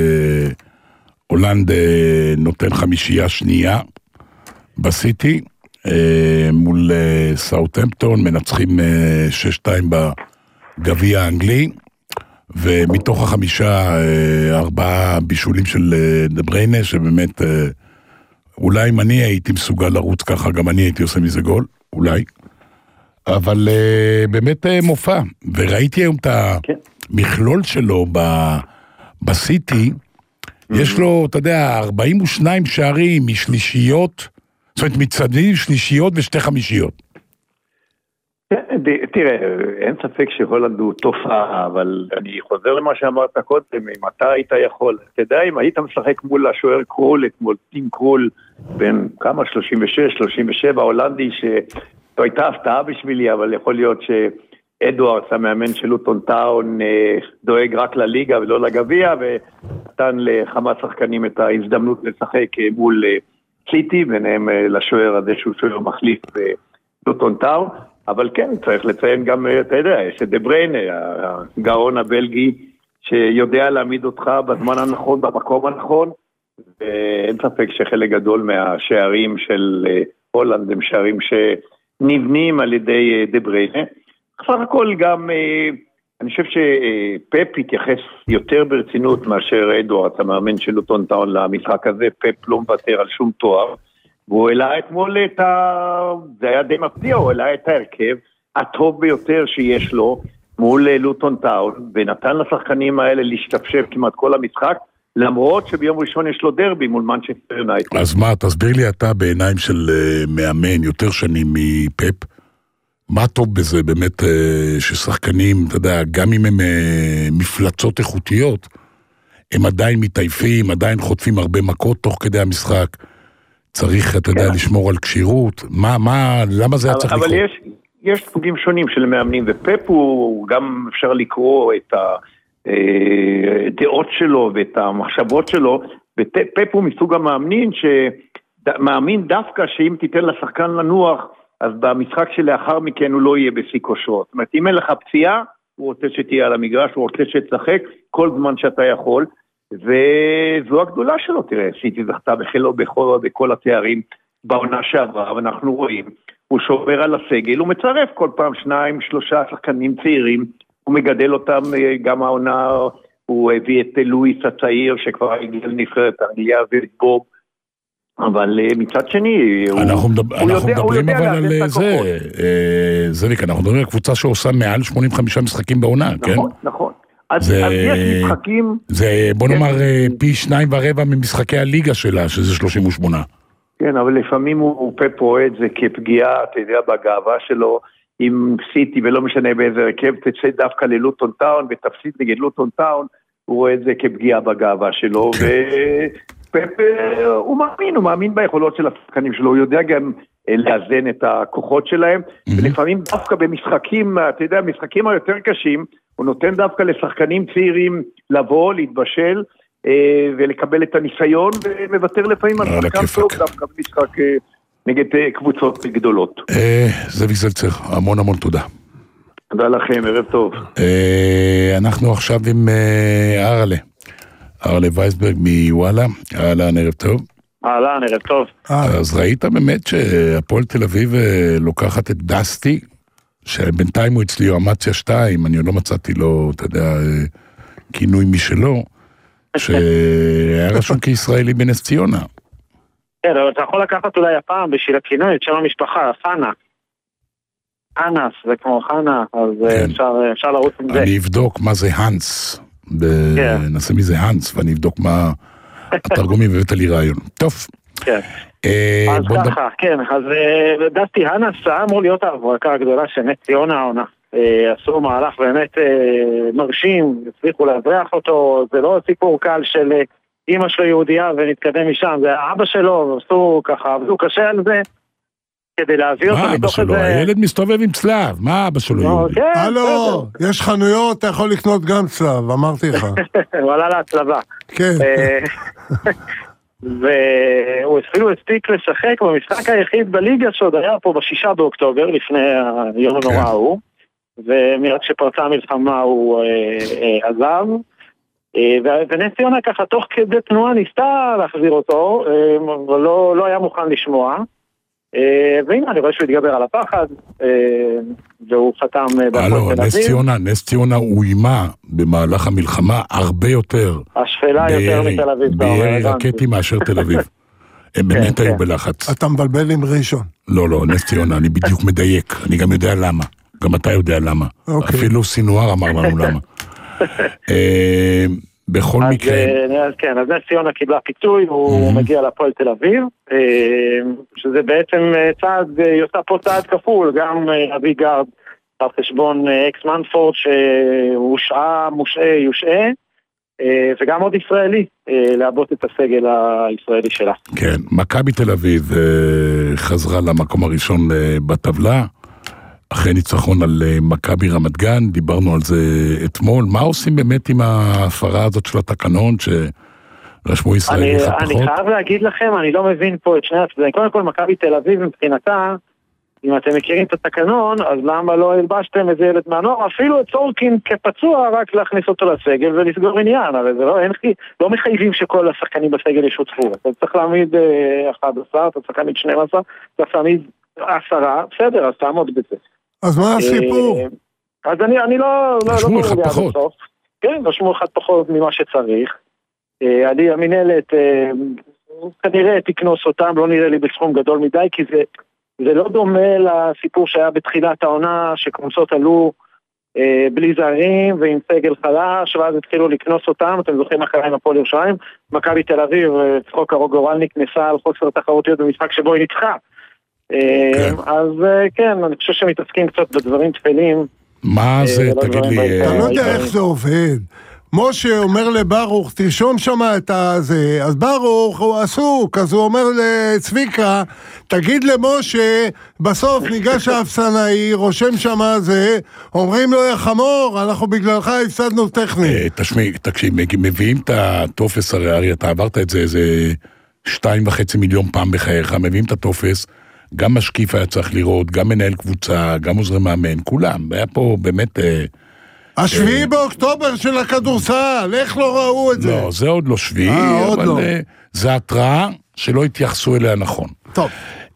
הולנד נותן חמישייה שנייה בסיטי, מול סאות'המפטון, מנצחים 6-2 בגביע האנגלי, ומתוך החמישה 4 בישולים של דה בריינה, שבאמת אולי אם אני הייתי מסוגל לרוץ ככה, גם אני הייתי עושה מזה גול, אולי. אבל באמת מופע, וראיתי היום את המכלול שלו בסיטי, יש לו, אתה יודע, 42 שערים משלישיות, זאת אומרת, מצדדים שלישיות ושתי חמישיות. תראה, אין ספק שהולנד הוא תופעה, אבל אני חוזר למה שאמרת קודם, אם אתה היית יכול, אתה יודע, אם היית משחק מול השוער קרול, מול טים קרול, בין כמה, 36, 37, הולנדי, שזו הייתה הפתעה בשבילי, אבל יכול להיות שאדוארדס, המאמן של לוטון טאון, דואג רק לליגה ולא לגביע, ונתן לכמה שחקנים את ההזדמנות לשחק מול סיטי, ביניהם לשוער הזה שהוא שוער מחליף בלוטון טאון, אבל כן, צריך לציין גם, אתה יודע, יש את דה בריינה, הגאון הבלגי, שיודע להעמיד אותך בזמן הנכון, במקום הנכון, ואין ספק שחלק גדול מהשערים של הולנד הם שערים שנבנים על ידי דה בריינה. בסך הכל גם, אני חושב שפפ התייחס יותר ברצינות מאשר אדוארדס, המאמן של לוטון טאון למשחק הזה, פפ לא מוותר על שום תואר, והוא העלה אתמול זה היה די מפתיע, הוא העלה את ההרכב הטוב ביותר שיש לו מול לוטון טאון, ונתן לשחקנים האלה להשתפשף כמעט כל המשחק, למרות שביום ראשון יש לו דרבי מול מנצ'סטר יונייטד. אז מה, תסביר לי אתה בעיניים של מאמן יותר שנים מפפ, מה טוב בזה באמת ששחקנים, אתה יודע, גם אם הם מפלצות איכותיות, הם עדיין מתעייפים, עדיין חוטפים הרבה מכות תוך כדי המשחק, צריך, אתה יודע, לשמור על קשירות, למה זה היה צריך לקרות? אבל יש סוגים שונים של מאמנים, ופפ הוא גם אפשר לקרוא את הדעות שלו ואת המחשבות שלו, ופפ הוא מסוג המאמנים שמאמין דווקא שאם תיתן לשחקן לנוח, אז במשחק שלאחר מכן הוא לא יהיה בשיא כושרו. זאת אומרת, אם אין לך פציעה, הוא רוצה שתהיה על המגרש, הוא רוצה שתשחק כל זמן שאתה יכול, וזו הגדולה שלו, תראה, סיטי זכתה בחילו בכל התארים בעונה שעברה, ואנחנו רואים, הוא שומר על הסגל, הוא מצרף כל פעם 2-3 שחקנים צעירים, הוא מגדל אותם, גם העונה, הוא הביא את לואיס הצעיר, שכבר הגיע לנבחרת אנגליה ובוב, אבל מצד שני, אנחנו מדברים אבל על זה, זליק, אנחנו מדברים על קבוצה שעושה מעל 85 משחקים בעונה, כן? נכון, נכון. אז יש משחקים... זה בוא נאמר פי 2.25 ממשחקי הליגה שלה, שזה 38. כן, אבל לפעמים הוא פפ רואה את זה כפגיעה, אתה יודע, בגאווה שלו, עם סיטי, ולא משנה באיזה רכב, תצא דווקא ללוטון טאון, ותפסיד נגד לוטון טאון, הוא רואה את זה כפגיעה בגאווה שלו, ופפ הוא מאמין ביכולות של השחקנים שלו, הוא יודע גם לאזן את הכוחות שלהם, ולפעמים דווקא במשחקים, אתה יודע, משחקים היותר קשים, הוא נותן דווקא לשחקנים צעירים לבוא, להתבשל, ולקבל את הניסיון, ומוותר לפעמים על שחקן טוב, דווקא במשחק נגד קבוצות גדולות. זאביק זלצר, המון המון תודה. תודה לכם, ערב טוב. אנחנו עכשיו עם ארלה וייסברג מוואלה. אהלן, ערב טוב. אהלן, ערב טוב. אז ראית באמת שהפועל תל אביב לוקחת את דסטי, שבינתיים הוא אצלי אמציה 2, אני לא מצאתי לו, אתה יודע, כינוי משלו, שהיה רשום כישראלי בנס ציונה. כן, אבל אתה יכול לקחת אולי הפעם בשביל הכינוי, את שם המשפחה, חנה. אנס, זה כמו חנה, אז אפשר לרוץ עם זה. אני אבדוק מה זה הנס, נעשה מזה הנס, ואני אבדוק מה התרגומי והבאת לי רעיון. טוב. כן. אז ככה, כן, אז דסטי הנס אמור להיות ההברקה הגדולה של נס ציונה העונה. עשו מהלך באמת מרשים, הצליחו להבריח אותו, זה לא סיפור קל של אמא שלו יהודייה ונתקדם משם, זה אבא שלו, עשו ככה, עבדו קשה על זה, כדי להביא אותו מתוך איזה... הילד מסתובב עם צלב, מה אבא שלו יהודי? הלו, יש חנויות, אתה יכול לקנות גם צלב, אמרתי לך. הוא עלה להצלבה. כן. והוא אפילו הספיק לשחק במשחק היחיד בליגה שעוד היה פה ב6 באוקטובר, לפני היום הנורא ההוא, ומיד שפרצה המלחמה הוא עזב, ונס ציונה ככה תוך כדי תנועה ניסתה להחזיר אותו, אבל לא היה מוכן לשמוע, והנה אני רואה שהוא התגבר על הפחד, והוא חתם בהפועל תל אביב. נס ציונה הוא אימה במהלך המלחמה הרבה יותר. השפלה יותר מתל אביב. בירי רקטי מאשר תל אביב. הם באמת היו בלחץ. אתה מבלבל עם ראשון. לא, נס ציונה, אני בדיוק מדייק. אני גם יודע למה. גם אתה יודע למה. אפילו סינואר אמר לנו למה. בכל מקרה... כן, אז נס ציונה קיבלה פיצוי, הוא מגיע לפועל תל אביב, שזה בעצם צעד, יוצא פה צעד כפול, גם אביגרד על חשבון אקס מנפורד שהושעה, יושעה, וגם עוד ישראלי, לעבות את הסגל הישראלי שלה. כן, מכבי תל אביב חזרה למקום הראשון בטבלה, אחרי ניצחון על מכבי רמת גן, דיברנו על זה אתמול. מה עושים באמת עם ההפרה הזאת של התקנון שרשמו ישראלי אחד פחות? אני חייב להגיד לכם, אני לא מבין פה את שני הצדדים. קודם כל, מכבי תל אביב מבחינתה, אם אתם מכירים את התקנון, אז למה לא הלבשתם איזה ילד מהנוער? אפילו את סורקין כפצוע, רק להכניס אותו לסגל ולסגור עניין. הרי זה לא מחייבים שכל השחקנים בסגל ישותפו. אתה צריך להעמיד 11, אתה צריך להעמיד 12, אתה צריך להעמיד 10, בסדר, אז תעמוד בזה. אז מה הסיפור? אז אני לא... רשמו אחד פחות. כן, רשמו אחד פחות ממה שצריך. המנהלת כנראה תקנוס אותם, לא נראה לי בסכום גדול מדי, כי זה לא דומה לסיפור שהיה בתחילת העונה, שקבוצות עלו בלי זרים ועם סגל חלש, ואז התחילו לקנוס אותם, אתם זוכרים מה קרה עם הפועל ירושלים, מכבי תל אביב, צחוק גורלניק נסה על חוסר תחרותיות במשחק שבו היא ניצחה. אז כן, אני חושב שמתעסקים קצת בדברים תפלים. מה זה, תגיד לי... אתה לא יודע איך זה עובד. משה אומר לברוך, תרשום שם את הזה, אז ברוך הוא עסוק, אז הוא אומר לצביקה, תגיד למשה, בסוף ניגש האפסנאי, רושם שם זה, אומרים לו יא חמור, אנחנו בגללך הפסדנו טכני. תקשיב, מביאים את הטופס, הרי אתה עברת את זה איזה 2.5 מיליון פעם בחייך, מביאים את הטופס, גם משקיף היה צריך לראות, גם מנהל קבוצה, גם עוזרי מאמן, כולם, היה פה באמת... 7 באוקטובר של הכדורסל, איך לא ראו את זה? לא, זה עוד לא 7, אבל זה התראה שלא התייחסו אליה נכון. טוב.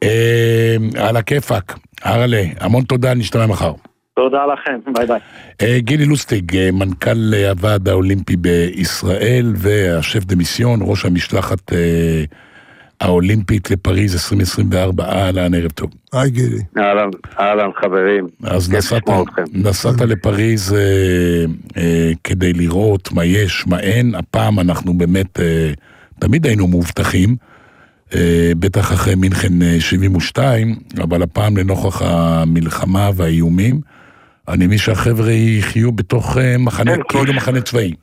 על הכיפק, ארלה, המון תודה, נשתמע מחר. תודה לכם, ביי ביי. גילי לוסטיג, מנכ"ל הוועד האולימפי בישראל, והשף דה מיסיון, ראש המשלחת האולימפית לפריז 2024, אהלן, ערב טוב. היי גילי. אהלן חברים. אז נסעת לפריז כדי לראות מה יש, מה אין, הפעם אנחנו באמת תמיד היינו מובטחים, בטח אחרי מינכן 72, אבל הפעם לנוכח המלחמה והאיומים, אני מבין שהחבר'ה יחיו בתוך מחנה, כאילו מחנה צבאי.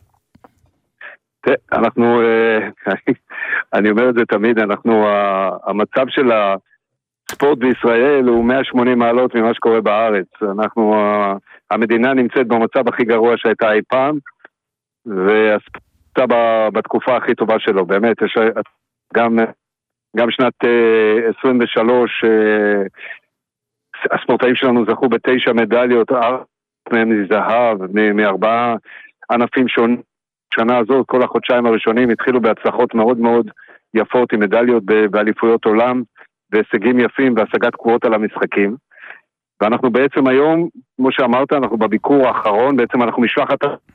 אנחנו, אני אומר את זה תמיד, אנחנו, המצב ספורט בישראל הוא 180 מעלות ממה שקורה בארץ. המדינה נמצאת במצב הכי גרוע שהייתה אי פעם, והספורט בתקופה הכי טובה שלו. באמת, יש גם שנת 23, הספורטאים שלנו זכו ב9 מדליות, 4 מהם זהב, מ4 ענפים שונים. שנה הזאת, כל החודשיים הראשונים התחילו בהצלחות מאוד מאוד יפות עם מדליות באליפויות עולם, והישגים יפים והשגת קבועות על המשחקים. ואנחנו בעצם היום, כמו שאמרת, אנחנו בביקור האחרון, בעצם אנחנו משלחת,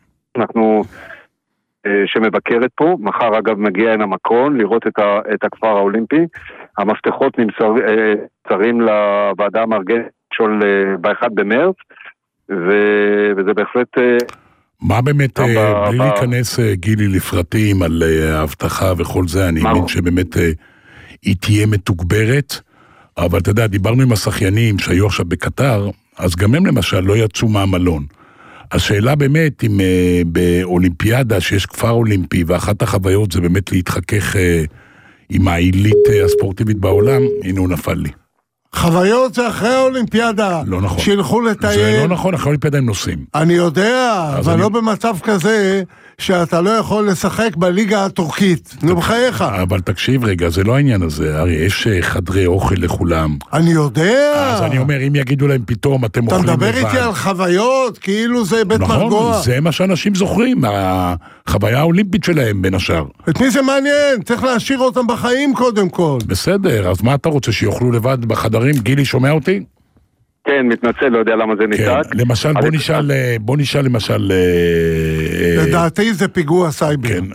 שמבקרת פה, מחר אגב מגיע הנה מקרון, לראות את הכפר האולימפי, המפתחות נמסרים לוועדה המארגנת של ב1 במרץ, וזה בהחלט... מה באמת, בלי להיכנס גילי לפרטים על ההבטחה וכל זה, אני מבין שבאמת היא תהיה מתוגברת, אבל אתה יודע, דיברנו עם השחיינים שהיו עכשיו בקטר, אז גם הם למשל לא יצאו מהמלון. השאלה באמת, אם באולימפיאדה שיש כפר אולימפי, ואחת החוויות זה באמת להתחכך עם העילית הספורטיבית בעולם, הנה הוא נפל לי. חוויות זה אחרי האולימפיאדה. לא נכון. שילכו לטייל. זה לא נכון, אחרי האולימפיאדה הם נוסעים. אני יודע, אבל לא במצב כזה שאתה לא יכול לשחק בליגה הטורקית. נו בחייך. אבל תקשיב רגע, זה לא העניין הזה. הרי יש חדרי אוכל לכולם. אני יודע. אז אני אומר, אם יגידו להם פתאום, אתם אוכלים לבד. אתה מדבר איתי על חוויות, כאילו זה בית מרגוע. נכון, זה מה שאנשים זוכרים, החוויה האולימפית שלהם בין השאר. את מי זה מעניין? צריך להשאיר אותם בחיים קודם כל. בסדר, אז מה אתה רוצה, שיוכלו לבד בחדרים? גילי, שומע אותי? כן, מתנצל, לא יודע למה זה ניתק. כן, למשל, בוא נשאל למשל... לדעתי זה פיגוע סייבר. כן.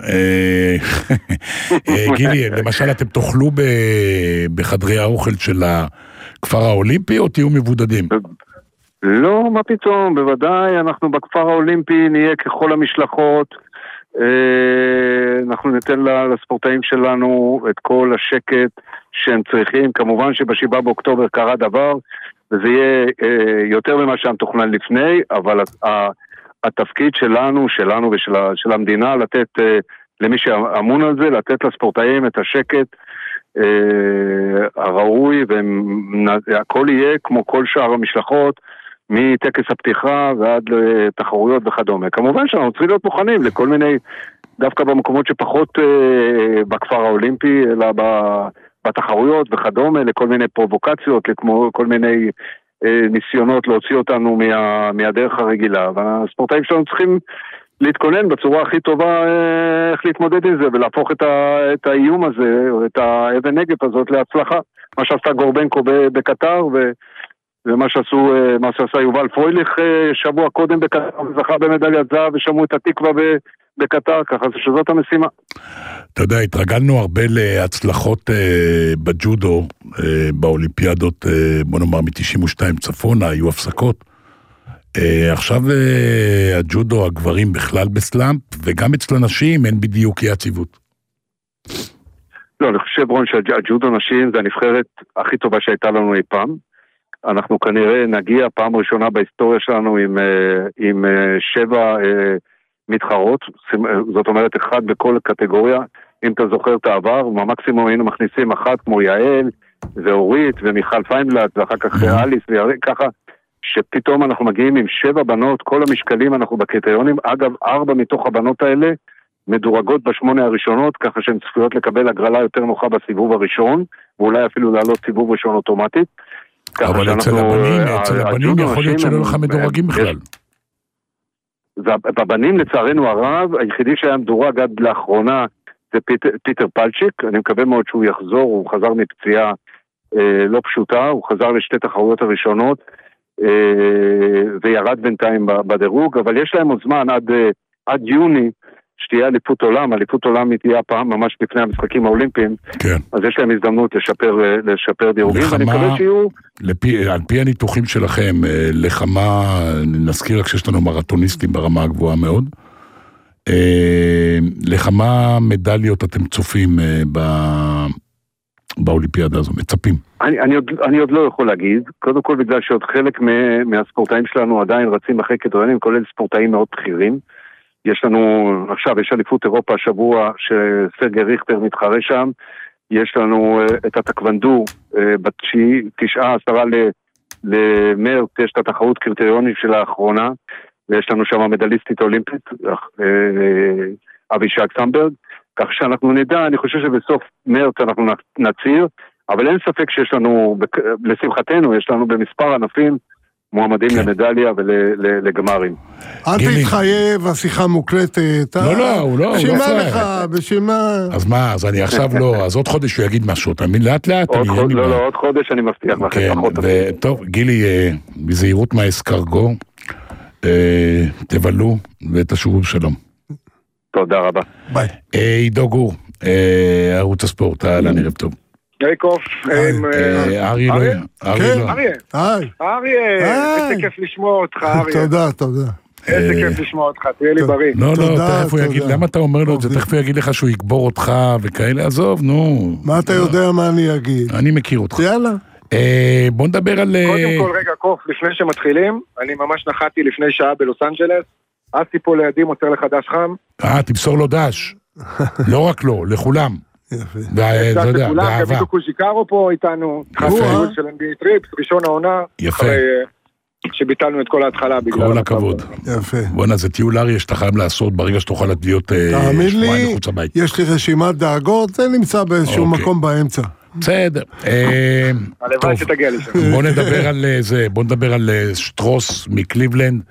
גילי, למשל, אתם תאכלו בחדרי האוכל של הכפר האולימפי, או תהיו מבודדים? לא, מה פתאום, בוודאי, אנחנו בכפר האולימפי נהיה ככל המשלחות, אנחנו ניתן לספורטאים שלנו את כל השקט שהם צריכים, כמובן שב7 באוקטובר קרה דבר, וזה יהיה יותר ממה שהם תוכנן לפני, אבל התפקיד שלנו ושל המדינה, לתת למי שאמון על זה, לתת לספורטאים את השקט הראוי, והכל יהיה כמו כל שאר המשלחות, מטקס הפתיחה ועד לתחרויות וכדומה. כמובן שאנחנו צריכים להיות מוכנים לכל מיני, דווקא במקומות שפחות בכפר האולימפי, אלא בתחרויות וכדומה, לכל מיני פרובוקציות, כמו כל מיני ניסיונות להוציא אותנו מהדרך הרגילה. והספורטאים שלנו צריכים להתכונן בצורה הכי טובה איך להתמודד עם זה, ולהפוך את האיום הזה, או את האבן נגף הזאת להצלחה. מה שעשתה גורבנקו בקטר, ומה שעשה יובל פרויליך שבוע קודם בקטר, זכה במדליית זהב ושמעו את התקווה בקטר, ככה שזאת המשימה. אתה יודע, התרגלנו הרבה להצלחות בג'ודו, באולימפיאדות, בוא נאמר מ-92 צפונה, היו הפסקות. עכשיו הג'ודו, הגברים בכלל בסלאמפ, וגם אצל הנשים אין בדיוק יציבות. לא, אני חושב רון שהג'ודו נשים זה הנבחרת הכי טובה שהייתה לנו אי פעם. אנחנו כנראה נגיע פעם ראשונה בהיסטוריה שלנו עם 7 מתחרות, זאת אומרת 1 בכל קטגוריה. אם אתה זוכר את העבר, במקסימום היינו מכניסים 1 כמו יעל ואורית ומיכל פיינבלט ואחר כך אליס וככה, שפתאום אנחנו מגיעים עם 7 בנות, כל המשקלים אנחנו בקריטריונים. אגב, 4 מתוך הבנות האלה מדורגות ב8 הראשונות, ככה שהן צפויות לקבל הגרלה יותר נוחה בסיבוב הראשון, ואולי אפילו לעלות סיבוב ראשון אוטומטית. אבל אצל הבנים יכול להיות שלא לך מדורגים בכלל. בבנים לצערנו הרב, היחידי שהיה מדורג עד לאחרונה זה פיטר פלצ'יק, אני מקווה מאוד שהוא יחזור, הוא חזר מפציעה לא פשוטה, הוא חזר לשתי תחרויות הראשונות, וירד בינתיים בדירוג, אבל יש להם עוד זמן עד יוני, שתהיה אליפות עולם, אליפות עולם היא תהיה הפעם ממש לפני המשחקים האולימפיים, כן. אז יש להם הזדמנות לשפר דירוגים, ואני מקווה שיהיו... על פי הניתוחים שלכם, לכמה, נזכיר רק שיש לנו מרתוניסטים ברמה הגבוהה מאוד, לכמה מדליות אתם צופים באולימפיאדה הזו, מצפים? אני עוד לא יכול להגיד, קודם כל בגלל שעוד חלק מהספורטאים שלנו עדיין רצים אחרי קריטריונים, כולל ספורטאים מאוד בכירים. יש לנו, עכשיו יש אליפות אירופה השבוע שסרגי ריכטר מתחרה שם, יש לנו את הטקוונדו ב9-10 למרץ, יש את התחרות קריטריונים של האחרונה, ויש לנו שם מדליסטית אולימפית, אבישג סמברג, כך שאנחנו נדע, אני חושב שבסוף מרץ אנחנו נציר, אבל אין ספק שיש לנו, לשמחתנו, יש לנו במספר ענפים, מועמדים למדליה ולגמרים. אל תתחייב, השיחה מוקלטת. לא, הוא לא. בשביל מה לך, בשביל מה... אז מה, אז אני עכשיו לא, אז עוד חודש הוא יגיד משהו, תאמין, לאט לאט. לא, עוד חודש אני מבטיח לכם. טוב, גילי, בזהירות מהאסקרגו, תבלו ותשובו שלום. תודה רבה. ביי. עידו גור, ערוץ הספורט, אהלן, ערב טוב. היי קוף. אריה. איזה כיף לשמוע אותך, אריה. תודה. איזה כיף לשמוע אותך, תהיה לי בריא. לא, תכף הוא יגיד, למה אתה אומר לו את זה? תכף הוא יגיד לך שהוא יקבור אותך וכאלה, עזוב, נו. מה אתה יודע מה אני אגיד? אני מכיר אותך. יאללה. בוא נדבר על... קודם כל, רגע, קוף, לפני שמתחילים, אני ממש נחתי לפני שעה בלוס אנג'לס, אסי פה לידי, מוצר לך דש חם. תמסור לו דש. לא רק לו, לכולם. יפה. גם ביטו קוז'יקרו פה איתנו, חסר של NBA טריפס, ראשון העונה. יפה. שביטלנו את כל ההתחלה. כל הכבוד. יפה. בוא'נה, זה טיול אריה שאתה חייב לעשות ברגע שתוכל להיות שבועיים מחוץ הבית. יש לי רשימת דאגות, זה נמצא באיזשהו מקום באמצע. בסדר. הלוואי שתגיע לשם. בוא נדבר על שטרוס מקליבלנד,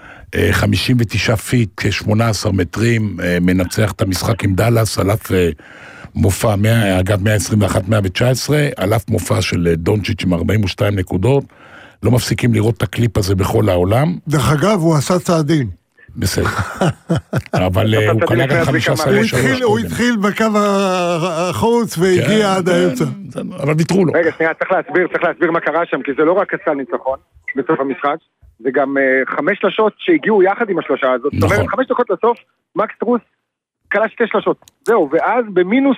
59 פיט, 18 מטרים, מנצח את המשחק עם דלס, על אף מופע, אגב 121-119, על אף מופע של דונצ'יץ' עם 42 נקודות, לא מפסיקים לראות את הקליפ הזה בכל העולם. דרך אגב, הוא עשה צעדים. בסדר. אבל הוא קנה גם 15 לשלוש. הוא התחיל בקו החוץ והגיע עד האמצע. אבל ויתרו לו. רגע, שנייה, צריך להסביר מה קרה שם, כי זה לא רק עשה ניצחון בסוף המשחק, זה גם 5 שלשות שהגיעו יחד עם השלושה הזאת. זאת אומרת, 5 דקות לסוף, מקס טרוס קלה 2 שלשות. זהו, ואז במינוס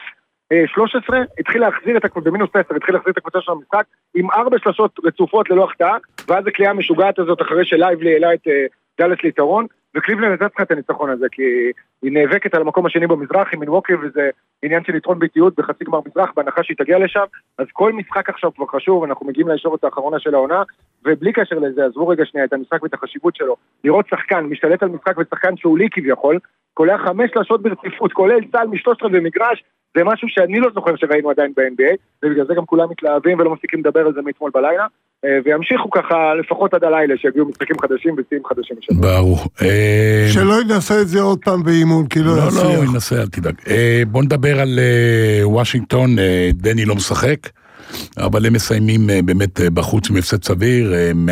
13 התחיל להחזיר את הקבוצה, במינוס 10 התחיל להחזיר את הקבוצה של המשחק, עם 4 שלשות רצופות ללא החטאה, ואז הקליעה המשוגעת הזאת אחרי שלייבלי העלה את דלס ליתרון, וקליבלנד נתת לך את הניצחון הזה, כי היא נאבקת על המקום השני במזרח, עם מילווקי, וזה עניין של יתרון ביתיות בחצי גמר מזרח, בהנחה שהיא תגיע לשם, אז כל משחק עכשיו כבר חשוב, אנחנו מגיעים לישורת האחרונה של העונה, ובלי קשר לזה, עזבו רגע שנייה את המשחק ואת החשיבות שלו, לראות שחקן, משתלט על משחק ושחקן שהוא לי כביכול, קולע 5 שלשות ברציפות, כולל צהל מ13 במגרש, זה משהו שאני לא זוכר שראינו עדיין ב-NBA, ובגלל זה גם כולם מתלהבים ולא מפסיקים לדבר על זה מאתמול בלילה, וימשיכו ככה לפחות עד הלילה, שיגיעו משחקים חדשים ושיאים חדשים. ברור. שלא ינסה את זה עוד פעם באימון, כי לא יצליח. לא, הוא ינסה, אל תדאג. בוא נדבר על וושינגטון, דני לא משחק, אבל הם מסיימים באמת בחוץ עם הפסד סביר,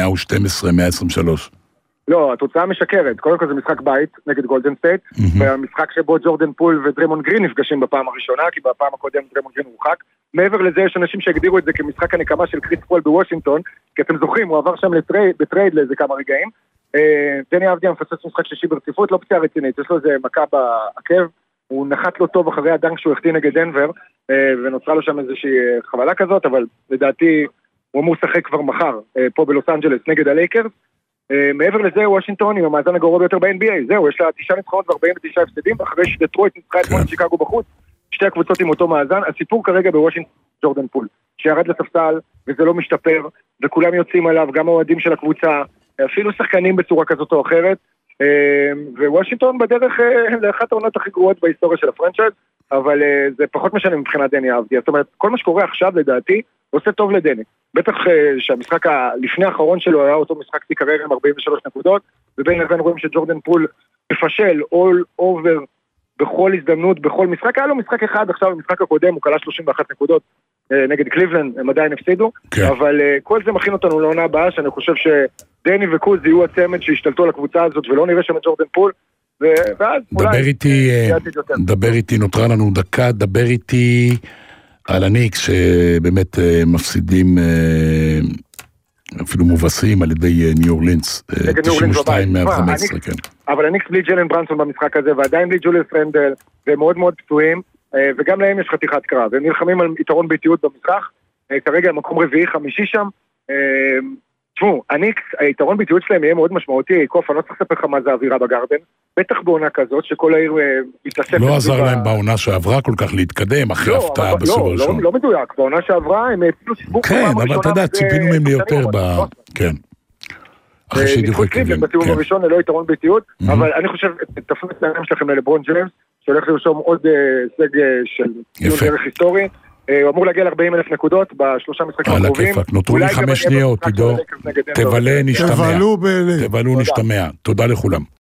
112-123. לא, התוצאה משקרת. קודם כל זה משחק בית נגד גולדן סטייט, והמשחק שבו ג'ורדן פול ודרימון גרין נפגשים בפעם הראשונה, כי בפעם הקודם דרימון גרין הורחק. מעבר לזה יש אנשים שהגדירו את זה כמשחק הנקמה של קריס פול בוושינגטון, כי אתם זוכרים, הוא עבר שם בטרייד לאיזה כמה רגעים. דני אבדיה מפסס משחק שישי ברציפות, לא פציעה רצינית, יש לו איזה מכה בעקב, הוא נחת לו טוב אחרי הדנק שהוא החטיא נגד דנבר, ונוצרה לו שם איזושהי חבלה כזאת, אבל לדעתי הוא אמור לשחק כבר מחר, פה בלוס אנג'לס נגד הלייקרס. מעבר לזה, וושינגטון עם המאזן הגרוע ביותר ב-NBA, זהו, יש לה 9 ניצחונות ו49 הפסדים, אחרי שדטרויט ניצחה את שיקגו בחוץ, 2 הקבוצות עם אותו מאזן. הסיפור כרגע בוושינגטון ג'ורדן פול, שירד לספסל, וזה לא משתפר, וכולם יוצאים עליו, גם האוהדים של הקבוצה, אפילו שחקנים בצורה כזאת או אחרת, ווושינגטון בדרך לאחת העונות הכי גרועות בהיסטוריה של הפרנצ'ייז, אבל זה פחות משנה מבחינת דני אבדיה. זאת אומרת, כל מה שקורה עכשיו לדעתי, עושה טוב לדני. בטח שהמשחק לפני האחרון שלו היה אותו משחק תיקרר עם 43 נקודות, ובין לבין רואים שג'ורדן פול מפשל all over בכל הזדמנות, בכל משחק. היה לו משחק אחד עכשיו, במשחק הקודם הוא קלה 31 נקודות נגד קליבלנד, הם עדיין הפסידו, אבל כל זה מכין אותנו לעונה הבאה, שאני חושב שדני וקוז יהיו הצמד שהשתלטו לקבוצה הזאת, ולא נראה שם את ג'ורדן פול, ואז אולי... דבר איתי, נותרה לנו דקה, דבר איתי על הניקס, שבאמת מפסידים, אפילו מובסים על ידי ניו אורלינס, 92-115, כן. אבל הניקס בלי ג'לן ברנסון במשחק הזה, ועדיין בלי ג'וליוס רנדל, והם מאוד מאוד פצועים, וגם להם יש חתיכת קרב, והם נלחמים על יתרון ביתיות במשחק, כרגע מקום רביעי, 5 שם, תשמעו, היתרון ביטיות שלהם יהיה מאוד משמעותי, קוף, אני לא צריך לספר לך מה זה האווירה בגרדן, בטח בעונה כזאת שכל העיר מתאספת. לא עזר להם בעונה שעברה כל כך להתקדם, אחרי הפתעה בסיבוב הראשון. לא מדויק, בעונה שעברה הם אפילו סיבוב כן, אבל אתה יודע, ציפינו מהם ליותר כן. אחרי שהדיחו את קליבלנד. בסיבוב הראשון ללא יתרון ביטיות, אבל אני חושב, תפנו את העיניים שלכם ללברון ג'יימס, שהולך לרשום עוד הישג של ציון דרך היסטורי. הוא אמור להגיע ל-40,000 נקודות בשלושה משחקים הקרובים. על הכיפק, נותרו לי 5 שניות, עידו. תבלה נשתמע. תודה לכולם.